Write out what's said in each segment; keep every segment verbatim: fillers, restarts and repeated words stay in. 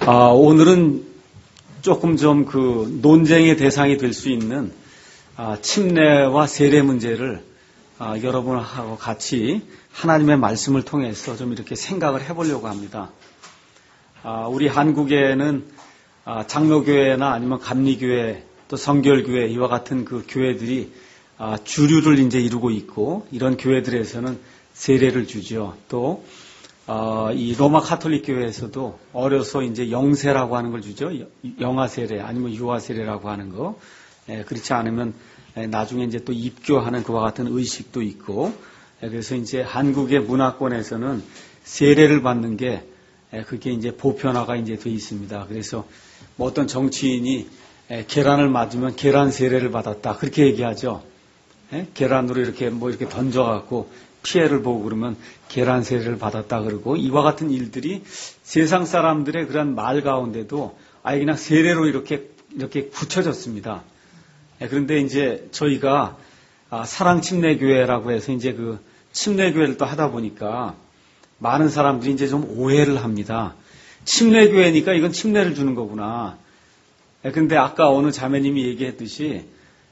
아, 오늘은 조금 좀 그 논쟁의 대상이 될 수 있는 아, 침례와 세례 문제를 아, 여러분하고 같이 하나님의 말씀을 통해서 좀 이렇게 생각을 해보려고 합니다. 아, 우리 한국에는 아, 장로교회나 아니면 감리교회 또 성결교회 이와 같은 그 교회들이 아, 주류를 이제 이루고 있고 이런 교회들에서는 세례를 주죠. 또 어, 이 로마 카톨릭 교회에서도 어려서 이제 영세라고 하는 걸 주죠. 영아 세례 아니면 유아 세례라고 하는 거. 에, 그렇지 않으면 에, 나중에 이제 또 입교하는 그와 같은 의식도 있고. 에, 그래서 이제 한국의 문화권에서는 세례를 받는 게 에, 그게 이제 보편화가 이제 돼 있습니다. 그래서 뭐 어떤 정치인이 에, 계란을 맞으면 계란 세례를 받았다 그렇게 얘기하죠. 에? 계란으로 이렇게 뭐 이렇게 던져갖고 피해를 보고 그러면 계란 세례를 받았다 그러고 이와 같은 일들이 세상 사람들의 그런 말 가운데도 아예 그냥 세례로 이렇게 이렇게 굳혀졌습니다. 그런데 이제 저희가 사랑 침례교회라고 해서 이제 그 침례교회를 또 하다 보니까 많은 사람들이 이제 좀 오해를 합니다. 침례교회니까 이건 침례를 주는 거구나. 그런데 아까 어느 자매님이 얘기했듯이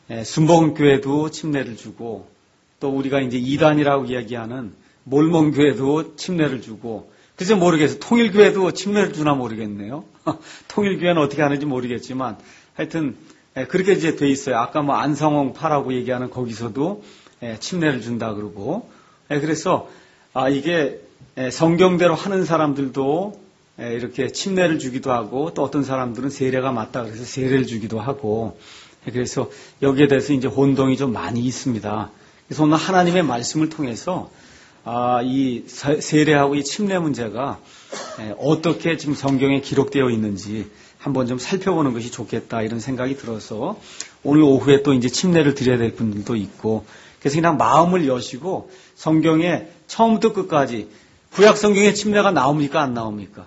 순복음교회도 침례를 주고 또 우리가 이제 이단이라고 이야기하는 몰몬교회도 침례를 주고, 글쎄 모르겠어요. 통일교회도 침례를 주나 모르겠네요. 통일교회는 어떻게 하는지 모르겠지만, 하여튼, 그렇게 이제 돼 있어요. 아까 뭐 안성홍파라고 얘기하는 거기서도 침례를 준다 그러고, 그래서, 아, 이게 성경대로 하는 사람들도 이렇게 침례를 주기도 하고, 또 어떤 사람들은 세례가 맞다 그래서 세례를 주기도 하고, 그래서 여기에 대해서 이제 혼동이 좀 많이 있습니다. 그래서 오늘 하나님의 말씀을 통해서 아, 이 세례하고 이 침례 문제가 어떻게 지금 성경에 기록되어 있는지 한번 좀 살펴보는 것이 좋겠다 이런 생각이 들어서 오늘 오후에 또 이제 침례를 드려야 될 분들도 있고 그래서 그냥 마음을 여시고 성경에 처음부터 끝까지 구약 성경에 침례가 나옵니까 안 나옵니까?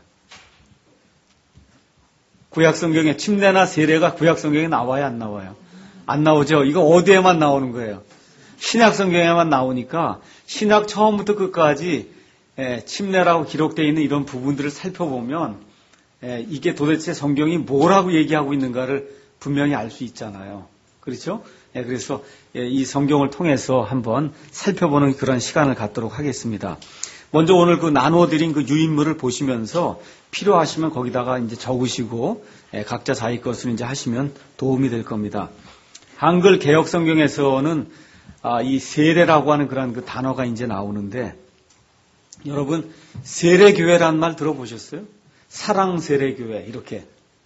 구약 성경에 침례나 세례가 구약 성경에 나와야 안 나와요? 안 나오죠. 이거 어디에만 나오는 거예요? 신약 성경에만 나오니까 신약 처음부터 끝까지 침례라고 기록되어 있는 이런 부분들을 살펴보면 이게 도대체 성경이 뭐라고 얘기하고 있는가를 분명히 알 수 있잖아요. 그렇죠? 그래서 이 성경을 통해서 한번 살펴보는 그런 시간을 갖도록 하겠습니다. 먼저 오늘 그 나누어드린 그 유인물을 보시면서 필요하시면 거기다가 이제 적으시고 각자 자기 것을 이제 하시면 도움이 될 겁니다. 한글 개역 성경에서는 아, 이 세례라고 하는 그런 그 단어가 이제 나오는데, 여러분, 세례교회라는 말 들어보셨어요? 사랑세례교회, 이렇게.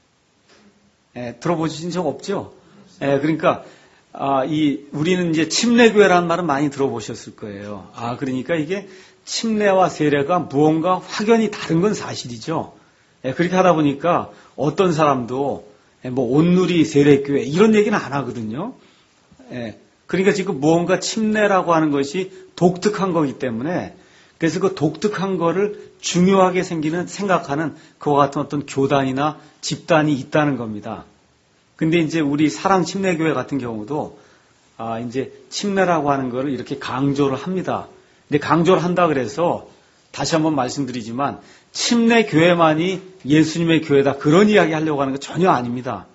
에, 들어보신 적 없죠? 에, 그러니까, 아, 이, 우리는 이제 침례교회라는 말은 많이 들어보셨을 거예요. 아, 그러니까 이게 침례와 세례가 무언가 확연히 다른 건 사실이죠. 에, 그렇게 하다 보니까 어떤 사람도, 에, 뭐, 온누리 세례교회, 이런 얘기는 안 하거든요. 에, 그러니까 지금 무언가 침례라고 하는 것이 독특한 거기 때문에 그래서 그 독특한 거를 중요하게 생기는 생각하는 그와 같은 어떤 교단이나 집단이 있다는 겁니다. 근데 이제 우리 사랑 침례교회 같은 경우도 아 이제 침례라고 하는 거를 이렇게 강조를 합니다. 근데 강조를 한다 그래서 다시 한번 말씀드리지만 침례교회만이 예수님의 교회다 그런 이야기 하려고 하는 거 전혀 아닙니다.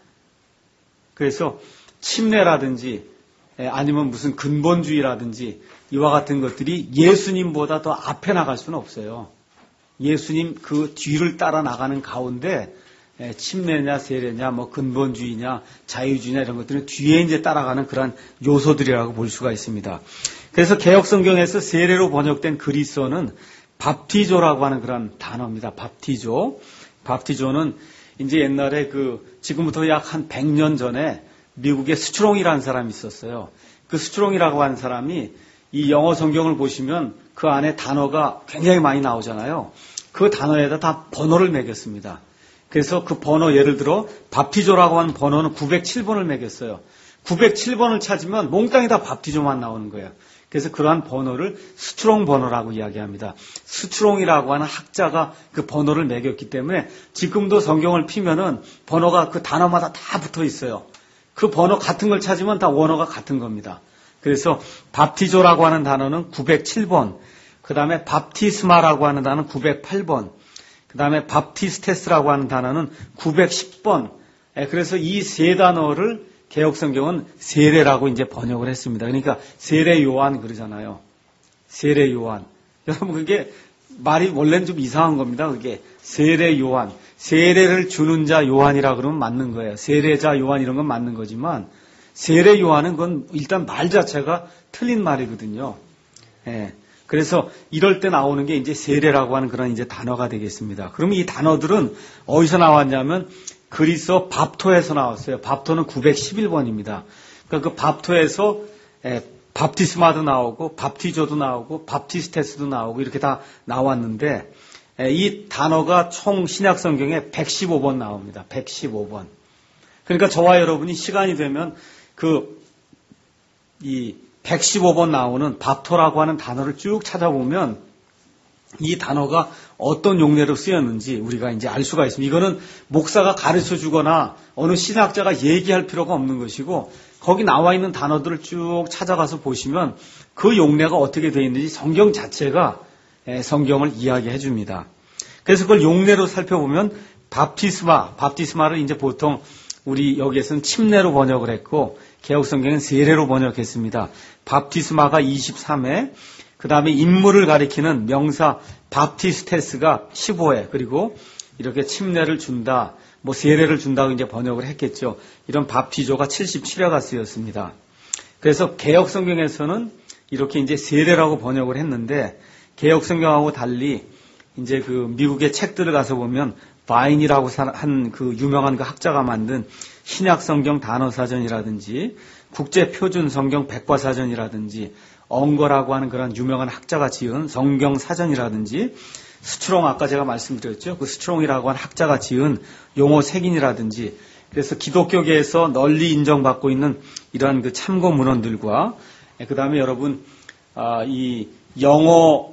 그래서 침례라든지 아니면 무슨 근본주의라든지 이와 같은 것들이 예수님보다 더 앞에 나갈 수는 없어요. 예수님 그 뒤를 따라 나가는 가운데 침례냐 세례냐 뭐 근본주의냐 자유주의냐 이런 것들은 뒤에 이제 따라가는 그런 요소들이라고 볼 수가 있습니다. 그래서 개역 성경에서 세례로 번역된 그리스어는 밥티조라고 하는 그런 단어입니다. 밥티조. 밥티조는 이제 옛날에 그 지금부터 약 한 백 년 전에 미국에 스트롱이라는 사람이 있었어요. 그 스트롱이라고 하는 사람이 이 영어 성경을 보시면 그 안에 단어가 굉장히 많이 나오잖아요. 그 단어에다 다 번호를 매겼습니다. 그래서 그 번호 예를 들어 밥티조라고 하는 번호는 구백칠 번을 매겼어요. 구백칠 번을 찾으면 몽땅이 다 밥티조만 나오는 거예요. 그래서 그러한 번호를 스트롱 번호라고 이야기합니다. 스트롱이라고 하는 학자가 그 번호를 매겼기 때문에 지금도 성경을 피면은 번호가 그 단어마다 다 붙어 있어요. 그 번호 같은 걸 찾으면 다 원어가 같은 겁니다. 그래서 밥티조라고 하는 단어는 구백칠 번, 그 다음에 밥티스마라고 하는 단어는 구백팔 번, 그 다음에 밥티스테스라고 하는 단어는 구백십 번. 그래서 이 세 단어를 개역성경은 세례라고 이제 번역을 했습니다. 그러니까 세례 요한 그러잖아요. 세례 요한. 여러분 그게 말이 원래는 좀 이상한 겁니다. 그게 세례 요한. 세례를 주는 자 요한이라 그러면 맞는 거예요. 세례자 요한 이런 건 맞는 거지만 세례 요한은 그건 일단 말 자체가 틀린 말이거든요. 예. 그래서 이럴 때 나오는 게 이제 세례라고 하는 그런 이제 단어가 되겠습니다. 그러면 이 단어들은 어디서 나왔냐면 그리스어 밥토에서 나왔어요. 밥토는 구백십일 번입니다. 그러니까 그 밥토에서 예, 밥티스마도 나오고 밥티조도 나오고 밥티스테스도 나오고 이렇게 다 나왔는데 예, 이 단어가 총 신약 성경에 백십오 번 나옵니다. 백십오 번. 그러니까 저와 여러분이 시간이 되면 그 이 백십오 번 나오는 밥토라고 하는 단어를 쭉 찾아보면 이 단어가 어떤 용례로 쓰였는지 우리가 이제 알 수가 있습니다. 이거는 목사가 가르쳐 주거나 어느 신학자가 얘기할 필요가 없는 것이고 거기 나와 있는 단어들을 쭉 찾아가서 보시면 그 용례가 어떻게 되어 있는지 성경 자체가 성경을 이야기해 줍니다. 그래서 그걸 용례로 살펴보면 밥티스마, 밥티스마를 이제 보통 우리 여기에서는 침례로 번역을 했고 개역성경은 세례로 번역했습니다. 밥티스마가 이십삼 회, 그 다음에 인물을 가리키는 명사 밥티스테스가 십오 회, 그리고 이렇게 침례를 준다, 뭐 세례를 준다고 이제 번역을 했겠죠. 이런 밥티조가 칠십칠 회가 쓰였습니다. 그래서 개역성경에서는 이렇게 이제 세례라고 번역을 했는데 개역성경하고 달리 이제 그 미국의 책들을 가서 보면 바인이라고 한 그 유명한 그 학자가 만든 신약성경 단어사전이라든지 국제표준성경 백과사전이라든지 엉거라고 하는 그런 유명한 학자가 지은 성경사전이라든지 스트롱 아까 제가 말씀드렸죠. 그 스트롱이라고 하는 학자가 지은 용어색인이라든지 그래서 기독교계에서 널리 인정받고 있는 이러한 그 참고 문헌들과 그 다음에 여러분 아, 이 영어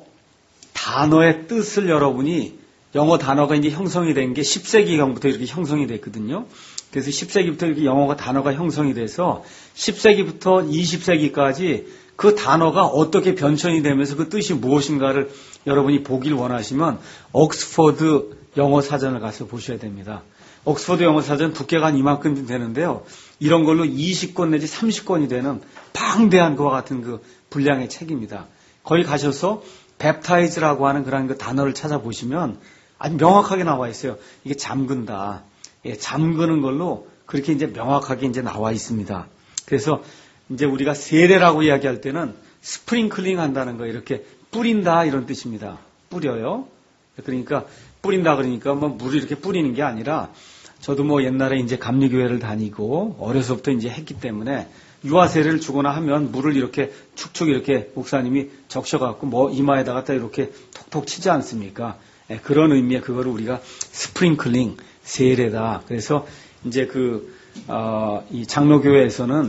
단어의 뜻을 여러분이 영어 단어가 이제 형성이 된 게 십 세기경부터 이렇게 형성이 됐거든요. 그래서 십 세기부터 이렇게 영어가 단어가 형성이 돼서 십 세기부터 이십 세기까지 그 단어가 어떻게 변천이 되면서 그 뜻이 무엇인가를 여러분이 보길 원하시면 옥스퍼드 영어 사전을 가서 보셔야 됩니다. 옥스퍼드 영어 사전 두께가 한 이만큼 되는데요. 이런 걸로 이십 권 내지 삼십 권이 되는 방대한 그와 같은 그 분량의 책입니다. 거기 가셔서 웹타이즈라고 하는 그런 그 단어를 찾아보시면 아주 명확하게 나와 있어요. 이게 잠근다. 예, 잠그는 걸로 그렇게 이제 명확하게 이제 나와 있습니다. 그래서 이제 우리가 세례라고 이야기할 때는 스프링클링 한다는 거 이렇게 뿌린다 이런 뜻입니다. 뿌려요. 그러니까 뿌린다 그러니까 뭐 물을 이렇게 뿌리는 게 아니라 저도 뭐 옛날에 이제 감리교회를 다니고 어려서부터 이제 했기 때문에 유아세례를 주거나 하면 물을 이렇게 축축 이렇게 목사님이 적셔갖고 뭐 이마에다가 딱 이렇게 톡톡 치지 않습니까? 예, 그런 의미의 그거를 우리가 스프링클링 세례다. 그래서 이제 그, 어, 이 장로교회에서는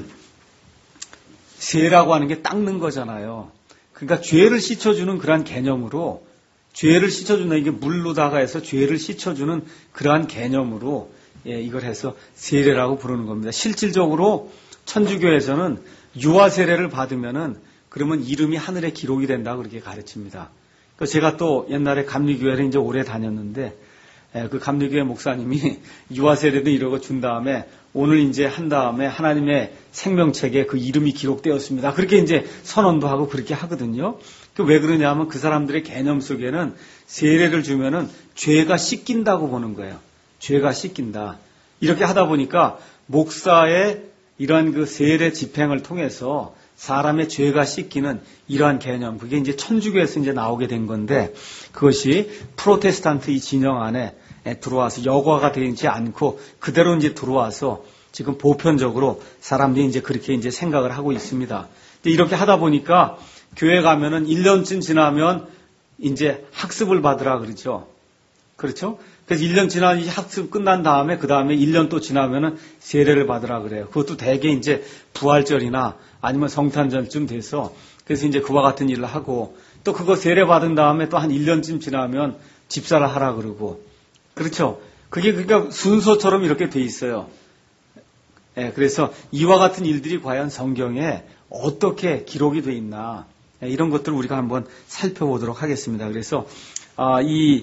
세라고 하는 게 닦는 거잖아요. 그러니까 죄를 씻어주는 그러한 개념으로 죄를 씻어주는 이게 물로다가 해서 죄를 씻어주는 그러한 개념으로 예, 이걸 해서 세례라고 부르는 겁니다. 실질적으로 천주교에서는 유아 세례를 받으면은 그러면 이름이 하늘에 기록이 된다 그렇게 가르칩니다. 그 제가 또 옛날에 감리교회를 이제 오래 다녔는데 예, 그 감리교회 목사님이 유아 세례도 이러고 준 다음에 오늘 이제 한 다음에 하나님의 생명책에 그 이름이 기록되었습니다. 그렇게 이제 선언도 하고 그렇게 하거든요. 그 왜 그러냐면 그 사람들의 개념 속에는 세례를 주면은 죄가 씻긴다고 보는 거예요. 죄가 씻긴다. 이렇게 하다 보니까 목사의 이러한 그 세례 집행을 통해서 사람의 죄가 씻기는 이러한 개념, 그게 이제 천주교에서 이제 나오게 된 건데 그것이 프로테스탄트 이 진영 안에 들어와서 여과가 되지 않고 그대로 이제 들어와서 지금 보편적으로 사람들이 이제 그렇게 이제 생각을 하고 있습니다. 근데 이렇게 하다 보니까 교회 가면은 일 년쯤 지나면 이제 학습을 받으라 그러죠. 그렇죠? 그래서 일 년 지난 이 학습 끝난 다음에 그 다음에 일 년 또 지나면은 세례를 받으라 그래요. 그것도 대개 이제 부활절이나 아니면 성탄절쯤 돼서 그래서 이제 그와 같은 일을 하고 또 그거 세례 받은 다음에 또 한 일 년쯤 지나면 집사를 하라 그러고 그렇죠? 그게 그러니까 순서처럼 이렇게 돼 있어요. 예, 그래서 이와 같은 일들이 과연 성경에 어떻게 기록이 돼 있나 예, 이런 것들을 우리가 한번 살펴보도록 하겠습니다. 그래서 아, 이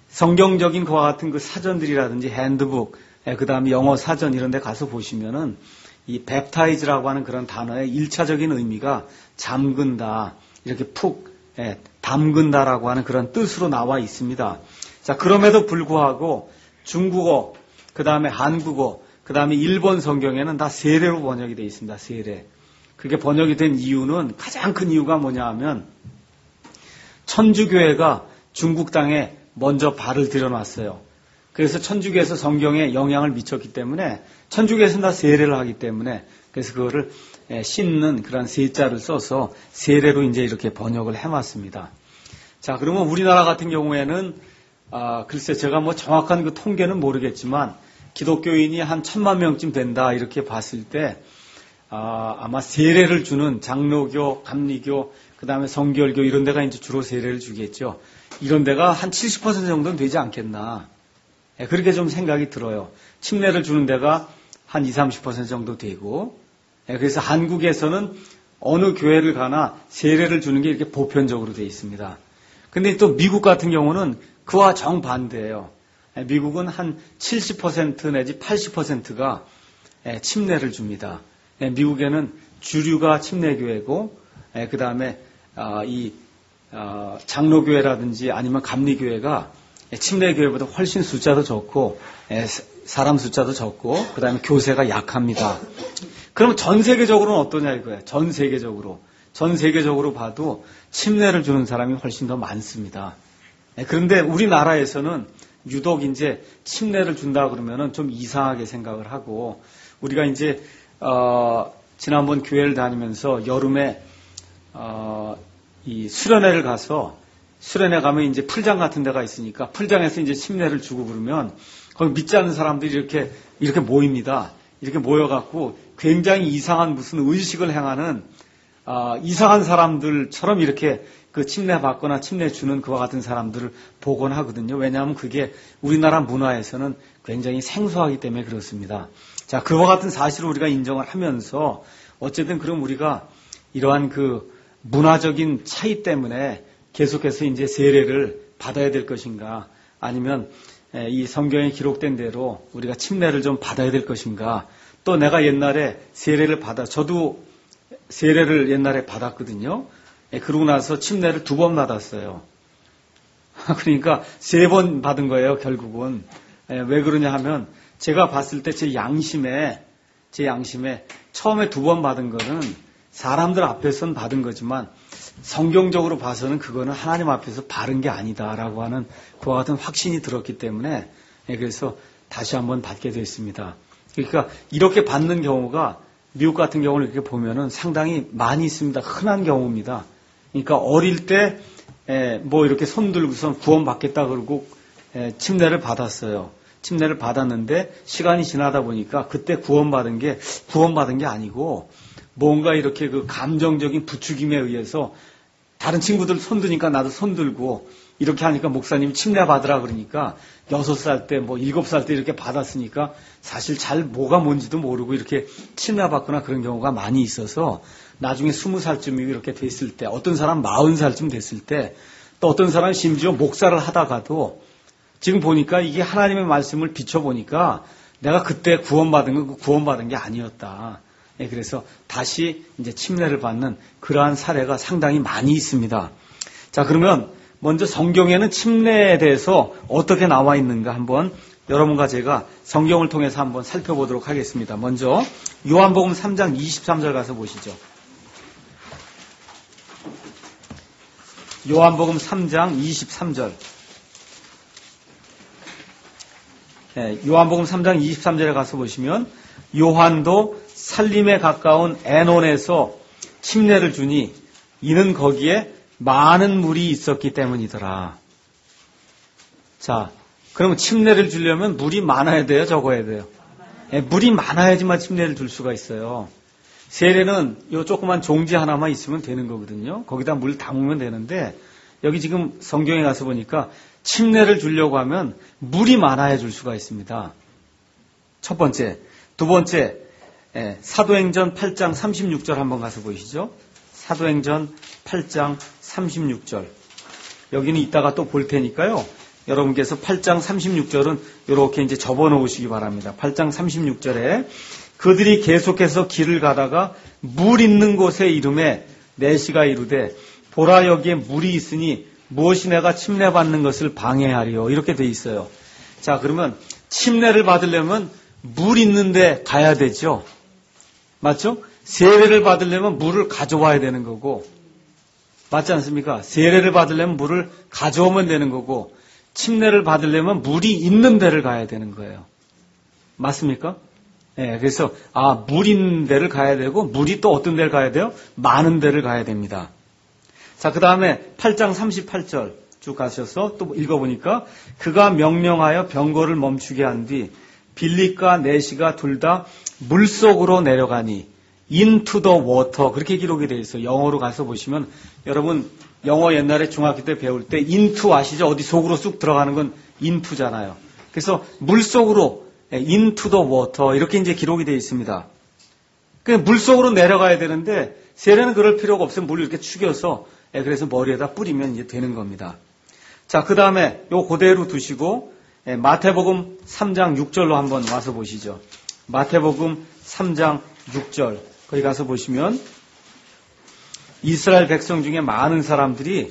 성경적인 그와 같은 그 사전들이라든지 핸드북, 그 다음에 영어 사전 이런 데 가서 보시면은 이 baptize라고 하는 그런 단어의 일차적인 의미가 잠근다, 이렇게 푹 예, 담근다라고 하는 그런 뜻으로 나와 있습니다. 자, 그럼에도 불구하고 중국어, 그 다음에 한국어, 그 다음에 일본 성경에는 다 세례로 번역이 되어 있습니다. 세례. 그게 번역이 된 이유는, 가장 큰 이유가 뭐냐 하면 천주교회가 중국 땅에 먼저 발을 들여놨어요. 그래서 천주교에서 성경에 영향을 미쳤기 때문에 천주교에서는 다 세례를 하기 때문에 그래서 그거를 씻는 그런 세자를 써서 세례로 이제 이렇게 번역을 해왔습니다. 자, 그러면 우리나라 같은 경우에는 아, 글쎄 제가 뭐 정확한 그 통계는 모르겠지만 기독교인이 한 천만 명쯤 된다 이렇게 봤을 때 아, 아마 세례를 주는 장로교, 감리교, 그 다음에 성결교 이런 데가 이제 주로 세례를 주겠죠. 이런 데가 한 칠십 퍼센트 정도는 되지 않겠나. 예, 그렇게 좀 생각이 들어요. 침례를 주는 데가 한 이십, 삼십 퍼센트 정도 되고, 예, 그래서 한국에서는 어느 교회를 가나 세례를 주는 게 이렇게 보편적으로 되어 있습니다. 근데 또 미국 같은 경우는 그와 정반대예요. 예, 미국은 한 칠십 퍼센트 내지 팔십 퍼센트가 예, 침례를 줍니다. 예, 미국에는 주류가 침례교회고, 예, 그 다음에 아, 이 어, 장로교회라든지 아니면 감리교회가 침례교회보다 훨씬 숫자도 적고 사람 숫자도 적고 그 다음에 교세가 약합니다. 그럼 전 세계적으로는 어떠냐 이거예요. 전 세계적으로. 전 세계적으로 봐도 침례를 주는 사람이 훨씬 더 많습니다. 그런데 우리나라에서는 유독 이제 침례를 준다 그러면은 좀 이상하게 생각을 하고 우리가 이제 어, 지난번 교회를 다니면서 여름에 어, 이 수련회를 가서 수련회 가면 이제 풀장 같은 데가 있으니까 풀장에서 이제 침례를 주고 그러면 거기 믿지 않는 사람들이 이렇게 이렇게 모입니다. 이렇게 모여갖고 굉장히 이상한 무슨 의식을 행하는 아, 이상한 사람들처럼 이렇게 그 침례 받거나 침례 주는 그와 같은 사람들을 보곤 하거든요. 왜냐하면 그게 우리나라 문화에서는 굉장히 생소하기 때문에 그렇습니다. 자, 그와 같은 사실을 우리가 인정을 하면서 어쨌든 그럼 우리가 이러한 그 문화적인 차이 때문에 계속해서 이제 세례를 받아야 될 것인가 아니면 이 성경에 기록된 대로 우리가 침례를 좀 받아야 될 것인가 또 내가 옛날에 세례를 받아 저도 세례를 옛날에 받았거든요. 그러고 나서 침례를 두 번 받았어요. 그러니까 세 번 받은 거예요 결국은. 왜 그러냐 하면 제가 봤을 때 제 양심에 제 양심에 처음에 두 번 받은 거는 사람들 앞에서는 받은 거지만 성경적으로 봐서는 그거는 하나님 앞에서 바른 게 아니다라고 하는 그와 같은 확신이 들었기 때문에 그래서 다시 한번 받게 됐습니다. 그러니까 이렇게 받는 경우가 미국 같은 경우를 이렇게 보면은 상당히 많이 있습니다. 흔한 경우입니다. 그러니까 어릴 때 뭐 이렇게 손 들고서 구원받겠다 그러고 침례를 받았어요. 침례를 받았는데 시간이 지나다 보니까 그때 구원받은 게 구원받은 게 아니고 뭔가 이렇게 그 감정적인 부추김에 의해서 다른 친구들 손 드니까 나도 손 들고 이렇게 하니까 목사님이 침례 받으라 그러니까 여섯 살 때 뭐 일곱 살 때 이렇게 받았으니까 사실 잘 뭐가 뭔지도 모르고 이렇게 침례 받거나 그런 경우가 많이 있어서 나중에 스무 살쯤 이렇게 됐을 때 어떤 사람 마흔 살쯤 됐을 때 또 어떤 사람 심지어 목사를 하다가도 지금 보니까 이게 하나님의 말씀을 비춰보니까 내가 그때 구원받은 건 구원받은 게 아니었다. 예, 그래서 다시 이제 침례를 받는 그러한 사례가 상당히 많이 있습니다. 자, 그러면 먼저 성경에는 침례에 대해서 어떻게 나와 있는가 한번 여러분과 제가 성경을 통해서 한번 살펴보도록 하겠습니다. 먼저 요한복음 삼 장 이십삼 절 가서 보시죠. 요한복음 삼 장 이십삼 절. 네, 요한복음 삼 장 이십삼 절에 가서 보시면 요한도 살림에 가까운 에논에서 침례를 주니 이는 거기에 많은 물이 있었기 때문이더라. 자, 그러면 침례를 주려면 물이 많아야 돼요? 적어야 돼요? 네, 물이 많아야지만 침례를 줄 수가 있어요. 세례는 요 조그만 종지 하나만 있으면 되는 거거든요. 거기다 물 담으면 되는데 여기 지금 성경에 가서 보니까 침례를 주려고 하면 물이 많아야 줄 수가 있습니다. 첫 번째. 두 번째, 예, 사도행전 팔 장 삼십육 절 한번 가서 보시죠. 사도행전 팔 장 삼십육 절. 여기는 이따가 또 볼 테니까요. 여러분께서 팔 장 삼십육 절은 이렇게 이제 접어 놓으시기 바랍니다. 팔 장 삼십육 절에 그들이 계속해서 길을 가다가 물 있는 곳에 이름에 내시가 이르되 보라 여기에 물이 있으니 무엇이 내가 침례받는 것을 방해하리요. 이렇게 돼 있어요. 자, 그러면 침례를 받으려면 물 있는데 가야 되죠. 맞죠? 세례를 받으려면 물을 가져와야 되는 거고, 맞지 않습니까? 세례를 받으려면 물을 가져오면 되는 거고, 침례를 받으려면 물이 있는 데를 가야 되는 거예요. 맞습니까? 예, 네, 그래서 아, 물 있는 데를 가야 되고 물이 또 어떤 데를 가야 돼요? 많은 데를 가야 됩니다. 자, 그 다음에 팔 장 삼십팔 절 쭉 가셔서 또 읽어보니까 그가 명령하여 병거를 멈추게 한 뒤 빌립과 내시가 둘 다 물속으로 내려가니 into the water 그렇게 기록이 되어 있어요. 영어로 가서 보시면 여러분 영어 옛날에 중학교 때 배울 때 into 아시죠? 어디 속으로 쑥 들어가는 건 into잖아요. 그래서 물속으로 into the water 이렇게 이제 기록이 되어 있습니다. 그냥 물속으로 내려가야 되는데 세례는 그럴 필요가 없으면 물을 이렇게 축여서 그래서 머리에다 뿌리면 이제 되는 겁니다. 자, 그 다음에 요 그대로 두시고 마태복음 삼 장 육 절로 한번 와서 보시죠. 마태복음 삼 장 육 절 거기 가서 보시면 이스라엘 백성 중에 많은 사람들이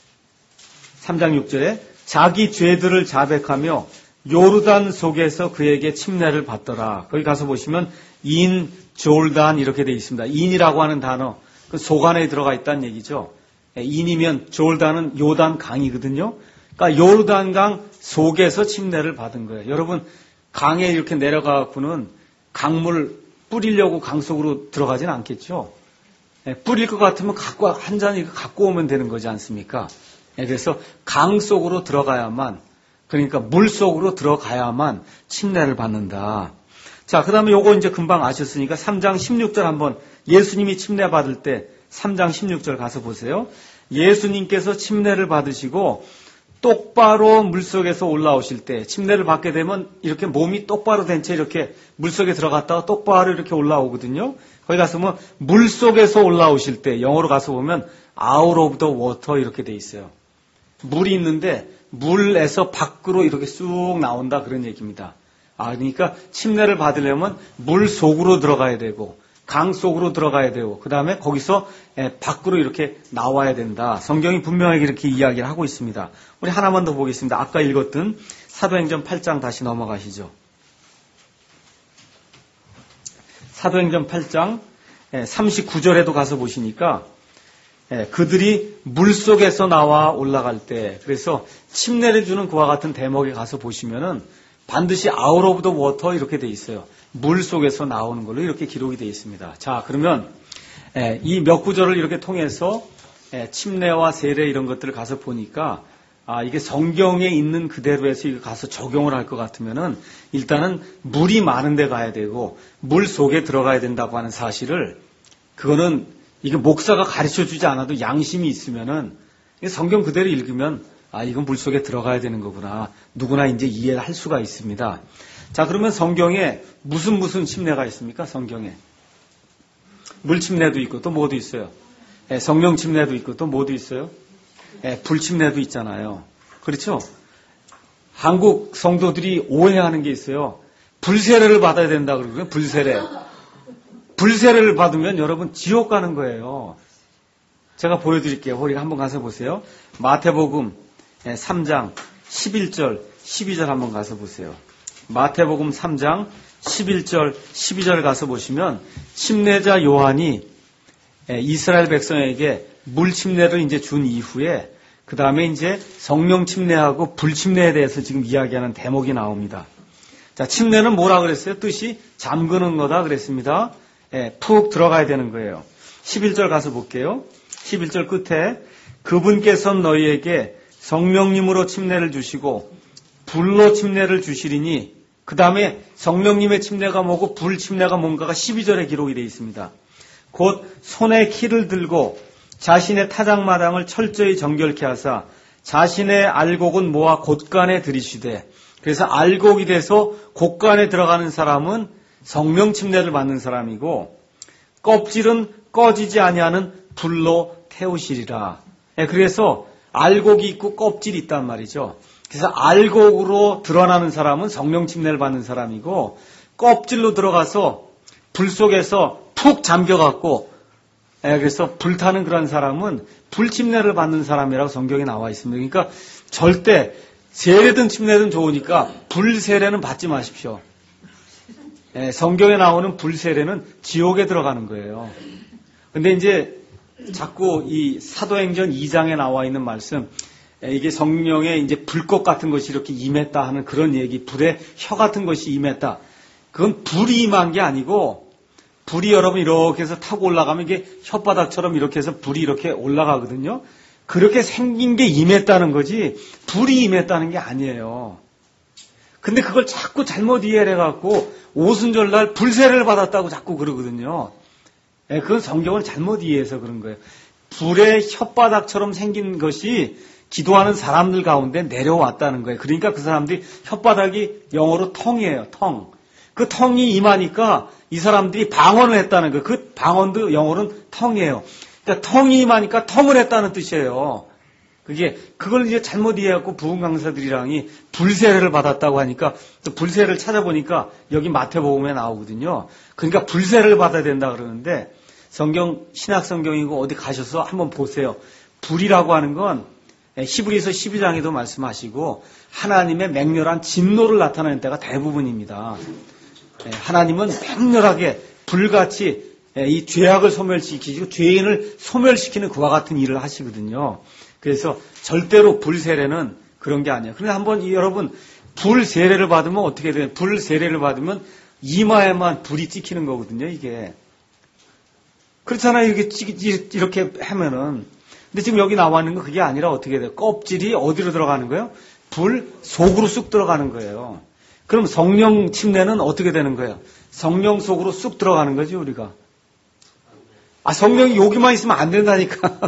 삼 장 육 절에 자기 죄들을 자백하며 요르단 속에서 그에게 침례를 받더라. 거기 가서 보시면 인 졸단 이렇게 되어 있습니다. 인이라고 하는 단어 그 속 안에 들어가 있다는 얘기죠. 인이면 졸단은 요단 강이거든요. 그러니까 요르단강 속에서 침례를 받은 거예요. 여러분 강에 이렇게 내려가고는 강물 뿌리려고 강 속으로 들어가진 않겠죠. 뿌릴 것 같으면 갖고 한 잔 이거 갖고 오면 되는 거지 않습니까? 그래서 강 속으로 들어가야만 그러니까 물 속으로 들어가야만 침례를 받는다. 자, 그 다음에 요거 이제 금방 아셨으니까 삼 장 십육 절 한번 예수님이 침례 받을 때 삼 장 십육 절 가서 보세요. 예수님께서 침례를 받으시고 똑바로 물속에서 올라오실 때 침례를 받게 되면 이렇게 몸이 똑바로 된 채 이렇게 물속에 들어갔다가 똑바로 이렇게 올라오거든요. 거기 가서 보면 물속에서 올라오실 때 영어로 가서 보면 out of the water 이렇게 돼 있어요. 물이 있는데 물에서 밖으로 이렇게 쑥 나온다 그런 얘기입니다. 아, 그러니까 침례를 받으려면 물 속으로 들어가야 되고 강 속으로 들어가야 되고 그 다음에 거기서 밖으로 이렇게 나와야 된다. 성경이 분명하게 이렇게 이야기를 하고 있습니다. 우리 하나만 더 보겠습니다. 아까 읽었던 사도행전 팔 장 다시 넘어가시죠. 사도행전 팔 장 삼십구 절에도 가서 보시니까 그들이 물속에서 나와 올라갈 때 그래서 침례를 주는 그와 같은 대목에 가서 보시면은 반드시 out of the water 이렇게 돼 있어요. 물 속에서 나오는 걸로 이렇게 기록이 되어 있습니다. 자, 그러면 이 몇 구절을 이렇게 통해서 침례와 세례 이런 것들을 가서 보니까 아, 이게 성경에 있는 그대로 해서 이거 가서 적용을 할 것 같으면은 일단은 물이 많은 데 가야 되고 물 속에 들어가야 된다고 하는 사실을 그거는 이게 목사가 가르쳐 주지 않아도 양심이 있으면은 성경 그대로 읽으면 아, 이건 물 속에 들어가야 되는 거구나. 누구나 이제 이해를 할 수가 있습니다. 자, 그러면 성경에 무슨 무슨 침례가 있습니까? 성경에. 물 침례도 있고 또 뭐도 있어요? 예, 성령 침례도 있고 또 뭐도 있어요? 예, 불 침례도 있잖아요. 그렇죠? 한국 성도들이 오해하는 게 있어요. 불세례를 받아야 된다 그러거든요. 불세례. 불세례를 받으면 여러분 지옥 가는 거예요. 제가 보여드릴게요. 우리가 한번 가서 보세요. 마태복음 삼 장 십일 절, 십이 절 한번 가서 보세요. 마태복음 삼 장 십일 절, 십이 절 가서 보시면 침례자 요한이 이스라엘 백성에게 물 침례를 이제 준 이후에 그 다음에 이제 성령 침례하고 불 침례에 대해서 지금 이야기하는 대목이 나옵니다. 자, 침례는 뭐라 그랬어요? 뜻이 잠그는 거다 그랬습니다. 예, 푹 들어가야 되는 거예요. 십일 절 가서 볼게요. 십일 절 끝에 그분께서는 너희에게 성령님으로 침례를 주시고 불로 침례를 주시리니 그 다음에 성령님의 침례가 뭐고 불 침례가 뭔가가 십이 절에 기록이 되어 있습니다. 곧 손에 키를 들고 자신의 타작마당을 철저히 정결케 하사 자신의 알곡은 모아 곳간에 들이시되 그래서 알곡이 돼서 곳간에 들어가는 사람은 성령 침례를 받는 사람이고 껍질은 꺼지지 아니하는 불로 태우시리라. 그래서 알곡이 있고 껍질이 있단 말이죠. 그래서 알곡으로 드러나는 사람은 성령 침례를 받는 사람이고, 껍질로 들어가서 불 속에서 푹 잠겨갖고, 예, 그래서 불타는 그런 사람은 불침례를 받는 사람이라고 성경에 나와 있습니다. 그러니까 절대 세례든 침례든 좋으니까 불세례는 받지 마십시오. 예, 성경에 나오는 불세례는 지옥에 들어가는 거예요. 근데 이제 자꾸 이 사도행전 이 장에 나와 있는 말씀, 예, 이게 성령의 이제 불꽃 같은 것이 이렇게 임했다 하는 그런 얘기, 불의 혀 같은 것이 임했다. 그건 불이 임한 게 아니고, 불이 여러분 이렇게 해서 타고 올라가면 이게 혓바닥처럼 이렇게 해서 불이 이렇게 올라가거든요. 그렇게 생긴 게 임했다는 거지 불이 임했다는 게 아니에요. 근데 그걸 자꾸 잘못 이해를 해갖고 오순절날 불세례를 받았다고 자꾸 그러거든요. 네, 그건 성경을 잘못 이해해서 그런 거예요. 불의 혓바닥처럼 생긴 것이 기도하는 사람들 가운데 내려왔다는 거예요. 그러니까 그 사람들이 혓바닥이 영어로 텅이에요. 텅. 그 텅이 임하니까 이 사람들이 방언을 했다는 거예요. 그 방언도 영어로는 텅이에요. 그러니까 텅이 임하니까 텅을 했다는 뜻이에요. 그게 그걸 이제 잘못 이해하고 부흥 강사들이랑이 불세례를 받았다고 하니까 또 불세례를 찾아보니까 여기 마태복음에 나오거든요. 그러니까 불세례를 받아야 된다 그러는데 성경 신약 성경이고 어디 가셔서 한번 보세요. 불이라고 하는 건 히브리서 십이 장에도 말씀하시고 하나님의 맹렬한 진노를 나타내는 때가 대부분입니다. 하나님은 맹렬하게 불같이 이 죄악을 소멸시키고 죄인을 소멸시키는 그와 같은 일을 하시거든요. 그래서 절대로 불세례는 그런 게 아니에요. 그런데 한번 여러분 불세례를 받으면 어떻게 돼요? 불세례를 받으면 이마에만 불이 찍히는 거거든요. 이게 그렇잖아요. 이렇게 이렇게 하면은. 근데 지금 여기 나와 있는 건 그게 아니라 어떻게 돼요? 껍질이 어디로 들어가는 거예요? 불 속으로 쑥 들어가는 거예요. 그럼 성령 침례는 어떻게 되는 거예요? 성령 속으로 쑥 들어가는 거죠, 우리가. 아, 성령이 여기만 있으면 안 된다니까.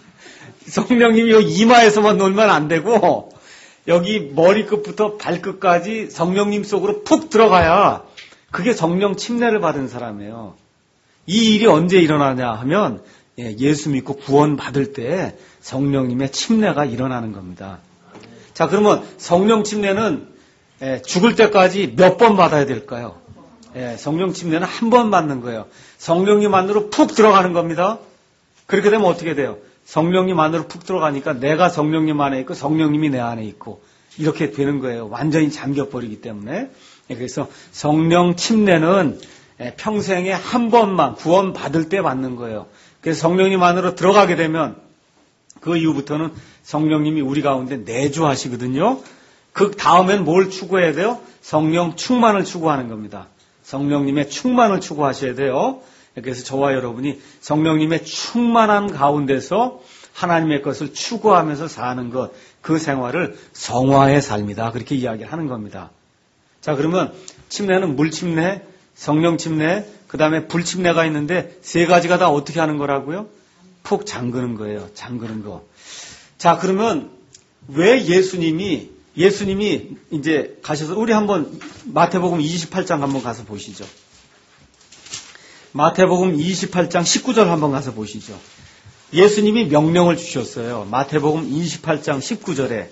성령님이 여기 이마에서만 놀면 안 되고, 여기 머리끝부터 발끝까지 성령님 속으로 푹 들어가야 그게 성령 침례를 받은 사람이에요. 이 일이 언제 일어나냐 하면, 예수 믿고 구원 받을 때 성령님의 침례가 일어나는 겁니다. 자, 그러면 성령 침례는 예, 죽을 때까지 몇 번 받아야 될까요? 예, 성령 침례는 한 번 받는 거예요. 성령님 안으로 푹 들어가는 겁니다. 그렇게 되면 어떻게 돼요? 성령님 안으로 푹 들어가니까 내가 성령님 안에 있고 성령님이 내 안에 있고 이렇게 되는 거예요. 완전히 잠겨버리기 때문에. 예, 그래서 성령 침례는 예, 평생에 한 번만 구원 받을 때 받는 거예요. 그래서 성령님 안으로 들어가게 되면 그 이후부터는 성령님이 우리 가운데 내주하시거든요. 그 다음엔 뭘 추구해야 돼요? 성령 충만을 추구하는 겁니다. 성령님의 충만을 추구하셔야 돼요. 그래서 저와 여러분이 성령님의 충만한 가운데서 하나님의 것을 추구하면서 사는 것, 그 생활을 성화의 삶이다. 그렇게 이야기를 하는 겁니다. 자, 그러면 침례는 물침례, 성령 침례, 그 다음에 불침례가 있는데 세 가지가 다 어떻게 하는 거라고요? 푹 잠그는 거예요. 잠그는 거. 자, 그러면 왜 예수님이 예수님이 이제 가셔서 우리 한번 마태복음 이십팔 장 한번 가서 보시죠. 마태복음 이십팔 장 십구 절 한번 가서 보시죠. 예수님이 명령을 주셨어요. 마태복음 이십팔 장 십구 절에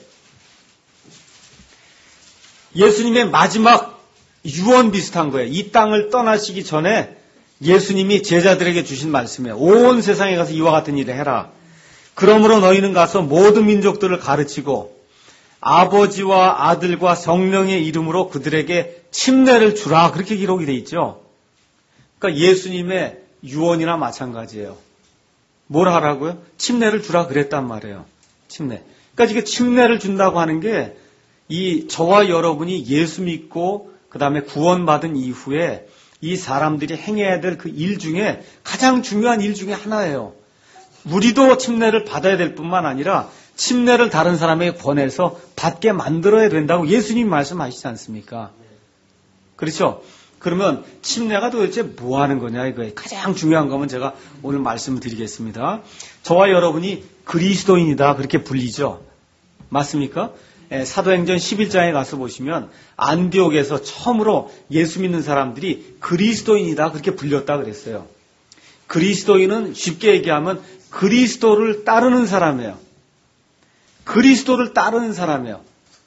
예수님의 마지막 유언 비슷한 거예요. 이 땅을 떠나시기 전에 예수님이 제자들에게 주신 말씀이에요. 온 세상에 가서 이와 같은 일을 해라. 그러므로 너희는 가서 모든 민족들을 가르치고 아버지와 아들과 성령의 이름으로 그들에게 침례를 주라. 그렇게 기록이 되어 있죠. 그러니까 예수님의 유언이나 마찬가지예요. 뭘 하라고요? 침례를 주라 그랬단 말이에요. 침례. 그러니까 이게 침례를 준다고 하는 게 이 저와 여러분이 예수 믿고 그 다음에 구원받은 이후에 이 사람들이 행해야 될 그 일 중에 가장 중요한 일 중에 하나예요. 우리도 침례를 받아야 될 뿐만 아니라 침례를 다른 사람에게 권해서 받게 만들어야 된다고 예수님 말씀하시지 않습니까? 그렇죠? 그러면 침례가 도대체 뭐 하는 거냐 이거예요. 가장 중요한 거면 제가 오늘 말씀을 드리겠습니다. 저와 여러분이 그리스도인이다 그렇게 불리죠. 맞습니까? 예, 사도행전 십일 장에 가서 보시면 안디옥에서 처음으로 예수 믿는 사람들이 그리스도인이다 그렇게 불렸다 그랬어요. 그리스도인은 쉽게 얘기하면 그리스도를 따르는 사람이에요. 그리스도를 따르는 사람이에요.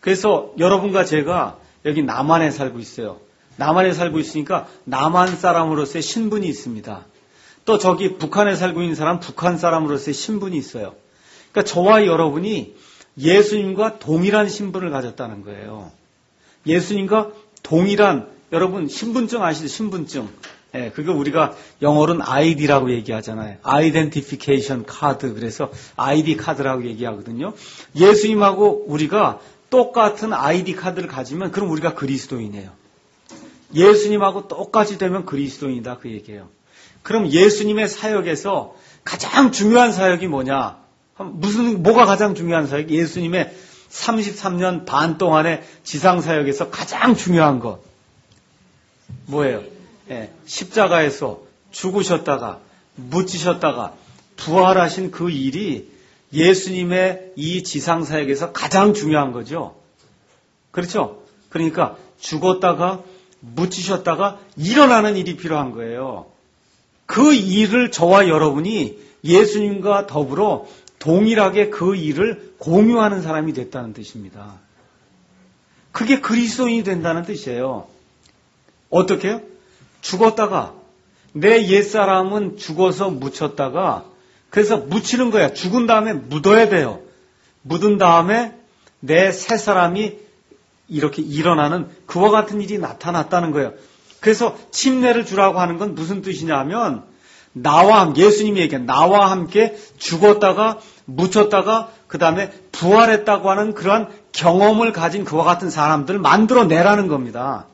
그래서 여러분과 제가 여기 남한에 살고 있어요. 남한에 살고 있으니까 남한 사람으로서의 신분이 있습니다. 또 저기 북한에 살고 있는 사람 북한 사람으로서의 신분이 있어요. 그러니까 저와 여러분이 예수님과 동일한 신분을 가졌다는 거예요. 예수님과 동일한, 여러분 신분증 아시죠? 신분증. 예, 그거 우리가 영어로는 아이디라고 얘기하잖아요. 아이덴티피케이션 카드. 그래서 아이디 카드라고 얘기하거든요. 예수님하고 우리가 똑같은 아이디 카드를 가지면 그럼 우리가 그리스도인이에요. 예수님하고 똑같이 되면 그리스도인이다 그 얘기예요. 그럼 예수님의 사역에서 가장 중요한 사역이 뭐냐? 무슨 뭐가 가장 중요한 사역? 예수님의 삼십삼 년 반 동안의 지상 사역에서 가장 중요한 것 뭐예요? 예, 십자가에서 죽으셨다가 묻히셨다가 부활하신 그 일이 예수님의 이 지상 사역에서 가장 중요한 거죠. 그렇죠? 그러니까 죽었다가 묻히셨다가 일어나는 일이 필요한 거예요. 그 일을 저와 여러분이 예수님과 더불어 동일하게 그 일을 공유하는 사람이 됐다는 뜻입니다. 그게 그리스도인이 된다는 뜻이에요. 어떻게 해요? 죽었다가 내 옛사람은 죽어서 묻혔다가 그래서 묻히는 거야. 죽은 다음에 묻어야 돼요. 묻은 다음에 내 새 사람이 이렇게 일어나는 그와 같은 일이 나타났다는 거예요. 그래서 침례를 주라고 하는 건 무슨 뜻이냐 하면 나와 함께, 예수님이 얘기한 나와 함께 죽었다가 묻혔다가 그 다음에 부활했다고 하는 그러한 경험을 가진 그와 같은 사람들을 만들어내라는 겁니다.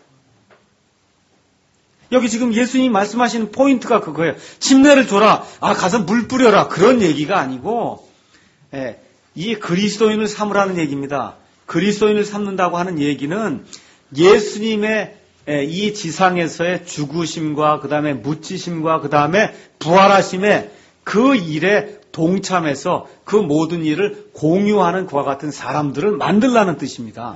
여기 지금 예수님이 말씀하시는 포인트가 그거예요. 침례를 줘라. 아, 가서 물 뿌려라. 그런 얘기가 아니고 예, 이 그리스도인을 삼으라는 얘기입니다. 그리스도인을 삼는다고 하는 얘기는 예수님의 이 지상에서의 죽으심과 그 다음에 묻히심과 그 다음에 부활하심의 그 일에 동참해서 그 모든 일을 공유하는 그와 같은 사람들을 만들라는 뜻입니다.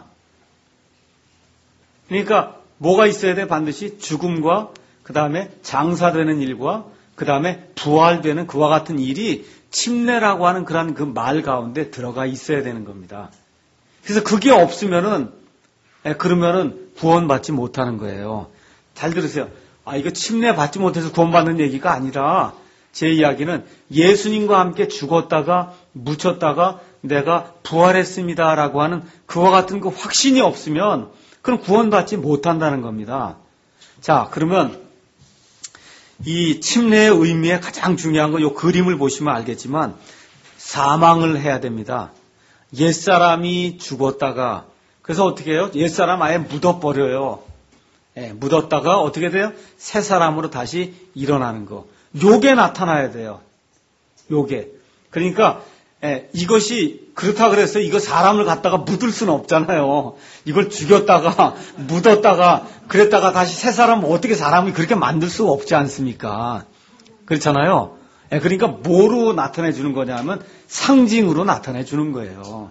그러니까 뭐가 있어야 돼? 반드시 죽음과 그 다음에 장사되는 일과 그 다음에 부활되는 그와 같은 일이 침례라고 하는 그런 그 말 가운데 들어가 있어야 되는 겁니다. 그래서 그게 없으면은 그러면은 구원받지 못하는 거예요. 잘 들으세요. 아, 이거 침례 받지 못해서 구원받는 얘기가 아니라 제 이야기는 예수님과 함께 죽었다가 묻혔다가 내가 부활했습니다라고 하는 그와 같은 그 확신이 없으면 그럼 구원받지 못한다는 겁니다. 자, 그러면 이 침례의 의미에 가장 중요한 건 이 그림을 보시면 알겠지만 사망을 해야 됩니다. 옛사람이 죽었다가 그래서 어떻게 해요? 옛사람 아예 묻어버려요. 예, 묻었다가 어떻게 돼요? 새 사람으로 다시 일어나는 거. 요게 나타나야 돼요. 요게. 그러니까 예, 이것이 그렇다 그래서 이거 사람을 갖다가 묻을 수는 없잖아요. 이걸 죽였다가 묻었다가 그랬다가 다시 새 사람 어떻게 사람이 그렇게 만들 수 없지 않습니까? 그렇잖아요. 예, 그러니까 뭐로 나타내 주는 거냐면 상징으로 나타내 주는 거예요.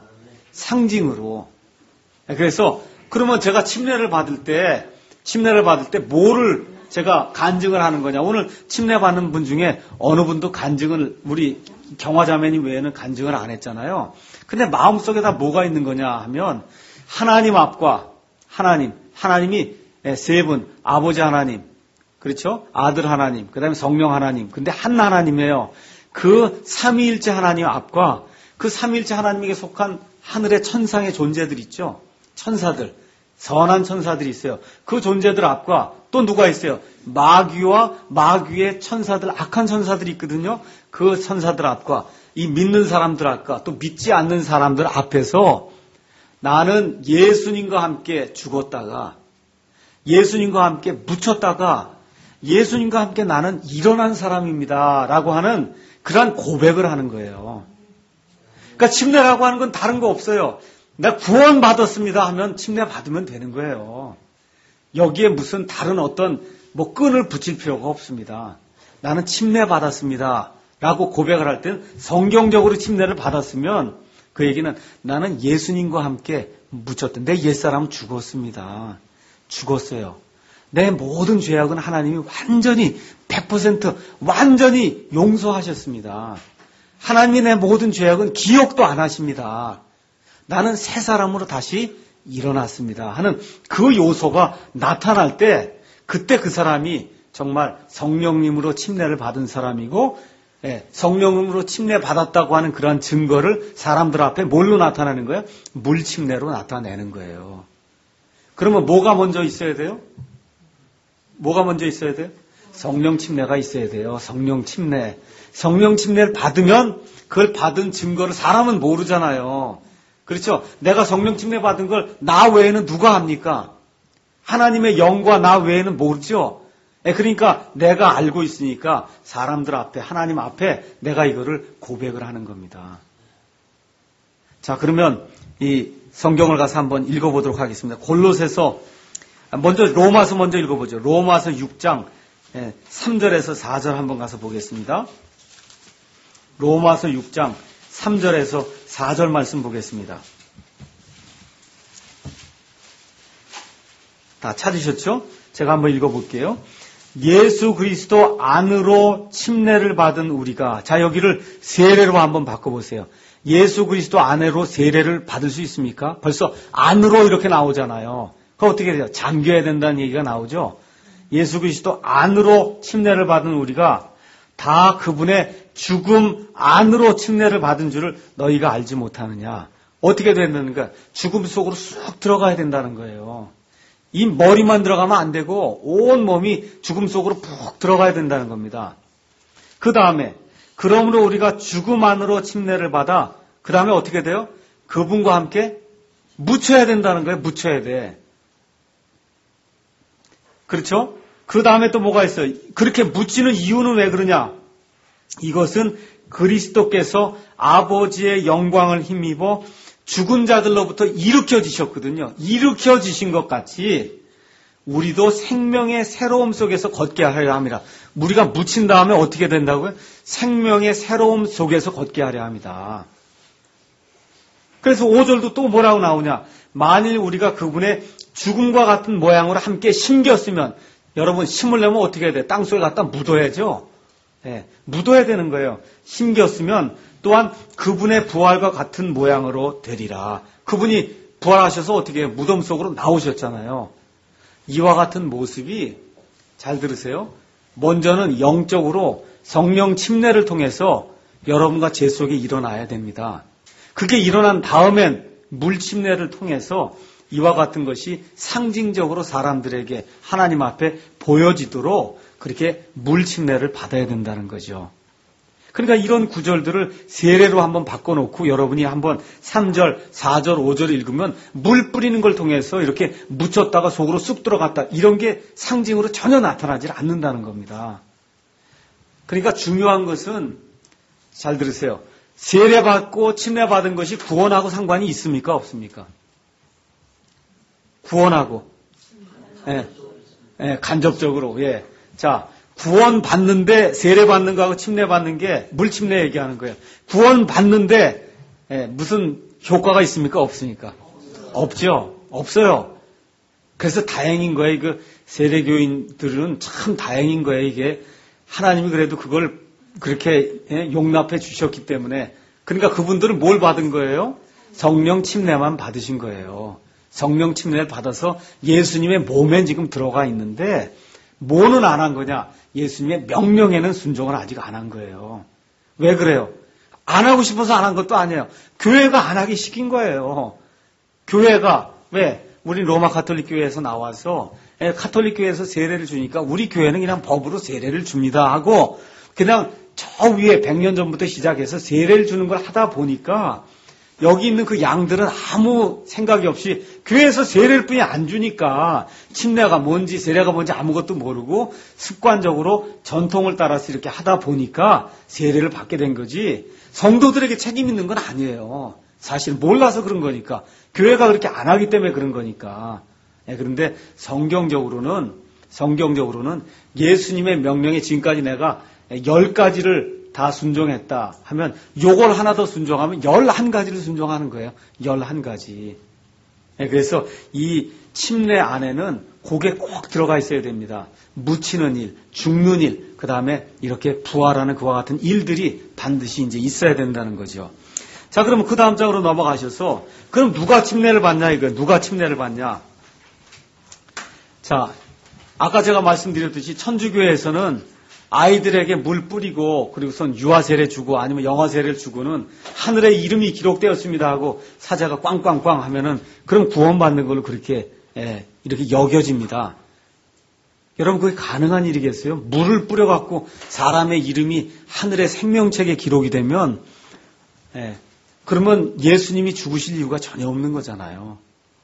상징으로. 예, 그래서 그러면 제가 침례를 받을 때 침례를 받을 때 뭐를 제가 간증을 하는 거냐. 오늘 침례 받는 분 중에 어느 분도 간증을 우리 경화자매님 외에는 간증을 안 했잖아요. 근데 마음속에다 뭐가 있는 거냐 하면 하나님 앞과 하나님, 하나님이 세 분, 아버지 하나님, 그렇죠? 아들 하나님, 그 다음에 성령 하나님. 근데 한 하나님이에요. 그 삼위일체 하나님 앞과 그 삼위일체 하나님에게 속한 하늘의 천상의 존재들 있죠. 천사들, 선한 천사들이 있어요. 그 존재들 앞과 또 누가 있어요? 마귀와 마귀의 천사들, 악한 천사들이 있거든요. 그 천사들 앞과 이 믿는 사람들 앞과 또 믿지 않는 사람들 앞에서 나는 예수님과 함께 죽었다가 예수님과 함께 묻혔다가 예수님과 함께 나는 일어난 사람입니다. 라고 하는 그러한 고백을 하는 거예요. 그러니까 침례라고 하는 건 다른 거 없어요. 내가 구원받았습니다 하면 침례 받으면 되는 거예요. 여기에 무슨 다른 어떤 뭐 끈을 붙일 필요가 없습니다. 나는 침례 받았습니다 라고 고백을 할 때는 성경적으로 침례를 받았으면 그 얘기는 나는 예수님과 함께 묻혔다. 내 옛사람은 죽었습니다. 죽었어요. 내 모든 죄악은 하나님이 완전히 백 퍼센트 완전히 용서하셨습니다. 하나님이 내 모든 죄악은 기억도 안 하십니다. 나는 새 사람으로 다시 일어났습니다 하는 그 요소가 나타날 때 그때 그 사람이 정말 성령님으로 침례를 받은 사람이고 예, 성령으로 침례 받았다고 하는 그런 증거를 사람들 앞에 뭘로 나타내는 거예요? 물 침례로 나타내는 거예요. 그러면 뭐가 먼저 있어야 돼요? 뭐가 먼저 있어야 돼요? 성령 침례가 있어야 돼요. 성령 침례. 성령 침례를 받으면 그걸 받은 증거를 사람은 모르잖아요. 그렇죠? 내가 성령 침례 받은 걸 나 외에는 누가 합니까? 하나님의 영과 나 외에는 모르죠? 그러니까 내가 알고 있으니까 사람들 앞에, 하나님 앞에 내가 이거를 고백을 하는 겁니다. 자, 그러면 이 성경을 가서 한번 읽어보도록 하겠습니다. 골로새서, 먼저 로마서 먼저 읽어보죠. 로마서 육 장 삼 절에서 사 절 한번 가서 보겠습니다. 로마서 육 장 삼 절에서 사 절 말씀 보겠습니다. 다 찾으셨죠? 제가 한번 읽어볼게요. 예수 그리스도 안으로 침례를 받은 우리가, 자 여기를 세례로 한번 바꿔보세요. 예수 그리스도 안으로 세례를 받을 수 있습니까? 벌써 안으로 이렇게 나오잖아요. 그거 어떻게 돼요? 잠겨야 된다는 얘기가 나오죠. 예수 그리스도 안으로 침례를 받은 우리가 다 그분의 죽음 안으로 침례를 받은 줄을 너희가 알지 못하느냐. 어떻게 됐는가? 죽음 속으로 쑥 들어가야 된다는 거예요. 이 머리만 들어가면 안 되고 온 몸이 죽음 속으로 푹 들어가야 된다는 겁니다. 그 다음에 그러므로 우리가 죽음 안으로 침례를 받아 그 다음에 어떻게 돼요? 그분과 함께 묻혀야 된다는 거예요. 묻혀야 돼. 그렇죠? 그 다음에 또 뭐가 있어요? 그렇게 묻히는 이유는 왜 그러냐? 이것은 그리스도께서 아버지의 영광을 힘입어 죽은 자들로부터 일으켜지셨거든요. 일으켜지신 것 같이 우리도 생명의 새로움 속에서 걷게 하려 합니다. 우리가 묻힌 다음에 어떻게 된다고요? 생명의 새로움 속에서 걷게 하려 합니다. 그래서 오 절도 또 뭐라고 나오냐? 만일 우리가 그분의 죽음과 같은 모양으로 함께 심겼으면, 여러분 심으려면 어떻게 해야 돼요? 땅속에 갖다 묻어야죠. 네, 묻어야 되는 거예요. 심겼으면 또한 그분의 부활과 같은 모양으로 되리라. 그분이 부활하셔서 어떻게 해요? 무덤 속으로 나오셨잖아요. 이와 같은 모습이, 잘 들으세요. 먼저는 영적으로 성령 침례를 통해서 여러분과 제 속에 일어나야 됩니다. 그게 일어난 다음엔 물 침례를 통해서 이와 같은 것이 상징적으로 사람들에게 하나님 앞에 보여지도록 그렇게 물 침례를 받아야 된다는 거죠. 그러니까 이런 구절들을 세례로 한번 바꿔놓고 여러분이 한번 삼 절, 사 절, 오 절 읽으면 물 뿌리는 걸 통해서 이렇게 묻혔다가 속으로 쑥 들어갔다. 이런 게 상징으로 전혀 나타나지 않는다는 겁니다. 그러니까 중요한 것은, 잘 들으세요. 세례받고 침례받은 것이 구원하고 상관이 있습니까? 없습니까? 구원하고. 예, 예, 간접적으로. 예. 자, 구원 받는데 세례 받는 거하고 침례 받는 게 물 침례 얘기하는 거예요. 구원 받는데 예, 무슨 효과가 있습니까? 없습니까? 없죠. 없어요. 그래서 다행인 거예요. 그 세례교인들은 참 다행인 거예요. 이게 하나님이 그래도 그걸 그렇게 예, 용납해 주셨기 때문에. 그러니까 그분들은 뭘 받은 거예요? 성령 침례만 받으신 거예요. 성령 침례를 받아서 예수님의 몸에 지금 들어가 있는데 뭐는 안 한 거냐? 예수님의 명령에는 순종을 아직 안 한 거예요. 왜 그래요? 안 하고 싶어서 안 한 것도 아니에요. 교회가 안 하기 시킨 거예요. 교회가 왜? 우리 로마 가톨릭 교회에서 나와서 가톨릭 교회에서 세례를 주니까 우리 교회는 그냥 법으로 세례를 줍니다 하고 그냥 저 위에 백 년 전부터 시작해서 세례를 주는 걸 하다 보니까 여기 있는 그 양들은 아무 생각이 없이 교회에서 세례를 뿐이 안 주니까 침례가 뭔지 세례가 뭔지 아무것도 모르고 습관적으로 전통을 따라서 이렇게 하다 보니까 세례를 받게 된 거지 성도들에게 책임 있는 건 아니에요. 사실 몰라서 그런 거니까. 교회가 그렇게 안 하기 때문에 그런 거니까. 네, 그런데 성경적으로는 성경적으로는 예수님의 명령에 지금까지 내가 열 가지를 다 순종했다 하면 요걸 하나 더 순종하면 열한 가지를 순종하는 거예요. 열한 가지. 네, 그래서 이 침례 안에는 그게 꼭 들어가 있어야 됩니다. 묻히는 일, 죽는 일, 그 다음에 이렇게 부활하는 그와 같은 일들이 반드시 이제 있어야 된다는 거죠. 자, 그러면 그 다음 장으로 넘어가셔서 그럼 누가 침례를 받냐 이거 누가 침례를 받냐? 자, 아까 제가 말씀드렸듯이 천주교에서는 아이들에게 물 뿌리고 그리고선 유아 세례 주고 아니면 영화 세례를 주고는 하늘에 이름이 기록되었습니다 하고 사자가 꽝꽝꽝 하면은 그럼 구원받는 걸로 그렇게 예, 이렇게 여겨집니다. 여러분 그게 가능한 일이겠어요? 물을 뿌려갖고 사람의 이름이 하늘의 생명책에 기록이 되면 예, 그러면 예수님이 죽으실 이유가 전혀 없는 거잖아요.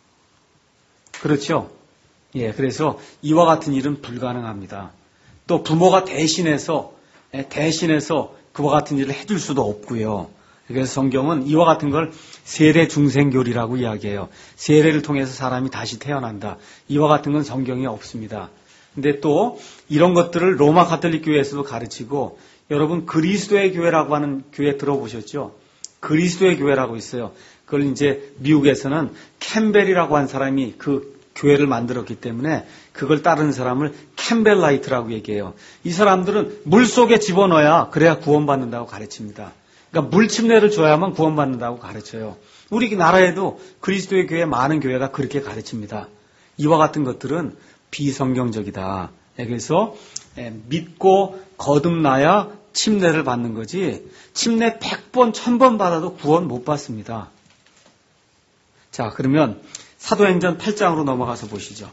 그렇죠? 예, 그래서 이와 같은 일은 불가능합니다. 또 부모가 대신해서 대신해서 그와 같은 일을 해줄 수도 없고요. 그래서 성경은 이와 같은 걸 세례 중생교리라고 이야기해요. 세례를 통해서 사람이 다시 태어난다. 이와 같은 건 성경에 없습니다. 근데 또 이런 것들을 로마 가톨릭 교회에서도 가르치고 여러분 그리스도의 교회라고 하는 교회 들어보셨죠? 그리스도의 교회라고 있어요. 그걸 이제 미국에서는 캠벨이라고 한 사람이 그 교회를 만들었기 때문에 그걸 따르는 사람을 캠벨라이트라고 얘기해요. 이 사람들은 물 속에 집어넣어야 그래야 구원받는다고 가르칩니다. 그러니까 물 침례를 줘야만 구원받는다고 가르쳐요. 우리 나라에도 그리스도의 교회 많은 교회가 그렇게 가르칩니다. 이와 같은 것들은 비성경적이다. 그래서 믿고 거듭나야 침례를 받는 거지 침례 백 번, 천 번 받아도 구원 못 받습니다. 자, 그러면 사도행전 팔 장으로 넘어가서 보시죠.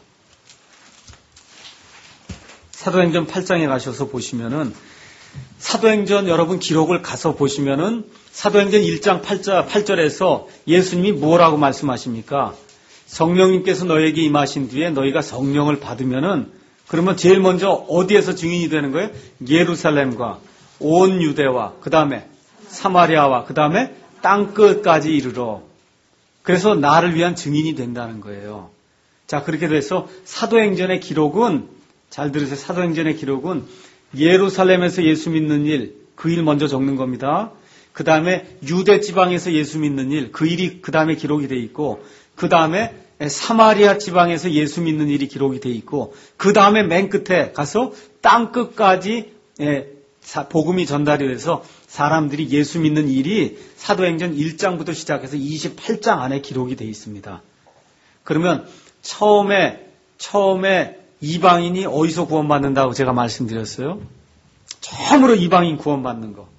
사도행전 팔 장에 가셔서 보시면은 사도행전 여러분 기록을 가서 보시면은 사도행전 일 장 팔 절에서 예수님이 뭐라고 말씀하십니까? 성령님께서 너에게 임하신 뒤에 너희가 성령을 받으면은 그러면 제일 먼저 어디에서 증인이 되는 거예요? 예루살렘과 온 유대와 그 다음에 사마리아와 그 다음에 땅끝까지 이르러. 그래서 나를 위한 증인이 된다는 거예요. 자, 그렇게 돼서 사도행전의 기록은 잘 들으세요. 사도행전의 기록은 예루살렘에서 예수 믿는 일, 그 일 먼저 적는 겁니다. 그 다음에 유대 지방에서 예수 믿는 일, 그 일이 그 다음에 기록이 돼 있고 그 다음에 사마리아 지방에서 예수 믿는 일이 기록이 돼 있고 그 다음에 맨 끝에 가서 땅 끝까지 복음이 전달이 돼서 사람들이 예수 믿는 일이 사도행전 일 장부터 시작해서 이십팔 장 안에 기록이 돼 있습니다. 그러면 처음에 처음에 이방인이 어디서 구원받는다고 제가 말씀드렸어요? 처음으로 이방인 구원받는 거.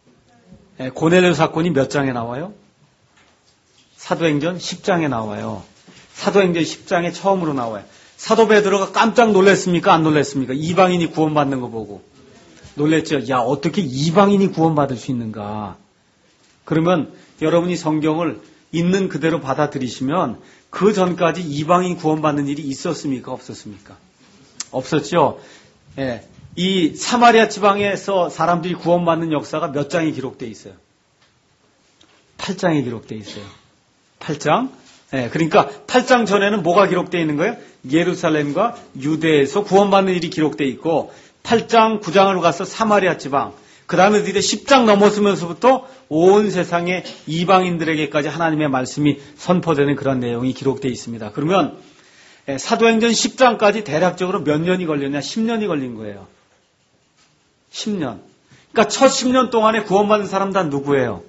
고넬료 사건이 몇 장에 나와요? 사도행전 십 장에 나와요. 사도행전 십 장에 처음으로 나와요. 사도 베드로가 깜짝 놀랐습니까? 안 놀랐습니까? 이방인이 구원받는 거 보고. 놀랬죠. 야, 어떻게 이방인이 구원받을 수 있는가? 그러면 여러분이 성경을 있는 그대로 받아들이시면 그 전까지 이방인 구원받는 일이 있었습니까? 없었습니까? 없었죠. 예. 이 사마리아 지방에서 사람들이 구원받는 역사가 몇 장에 기록되어 있어요? 팔 장에 기록되어 있어요. 팔 장? 예. 그러니까 팔 장 전에는 뭐가 기록되어 있는 거예요? 예루살렘과 유대에서 구원받는 일이 기록되어 있고 팔 장, 구 장으로 가서 사마리아 지방, 그 다음에 이제 십 장 넘어서면서부터 온 세상의 이방인들에게까지 하나님의 말씀이 선포되는 그런 내용이 기록되어 있습니다. 그러면 사도행전 십 장까지 대략적으로 몇 년이 걸렸냐? 십 년이 걸린 거예요. 십 년. 그러니까 첫 십 년 동안에 구원받은 사람 다 누구예요?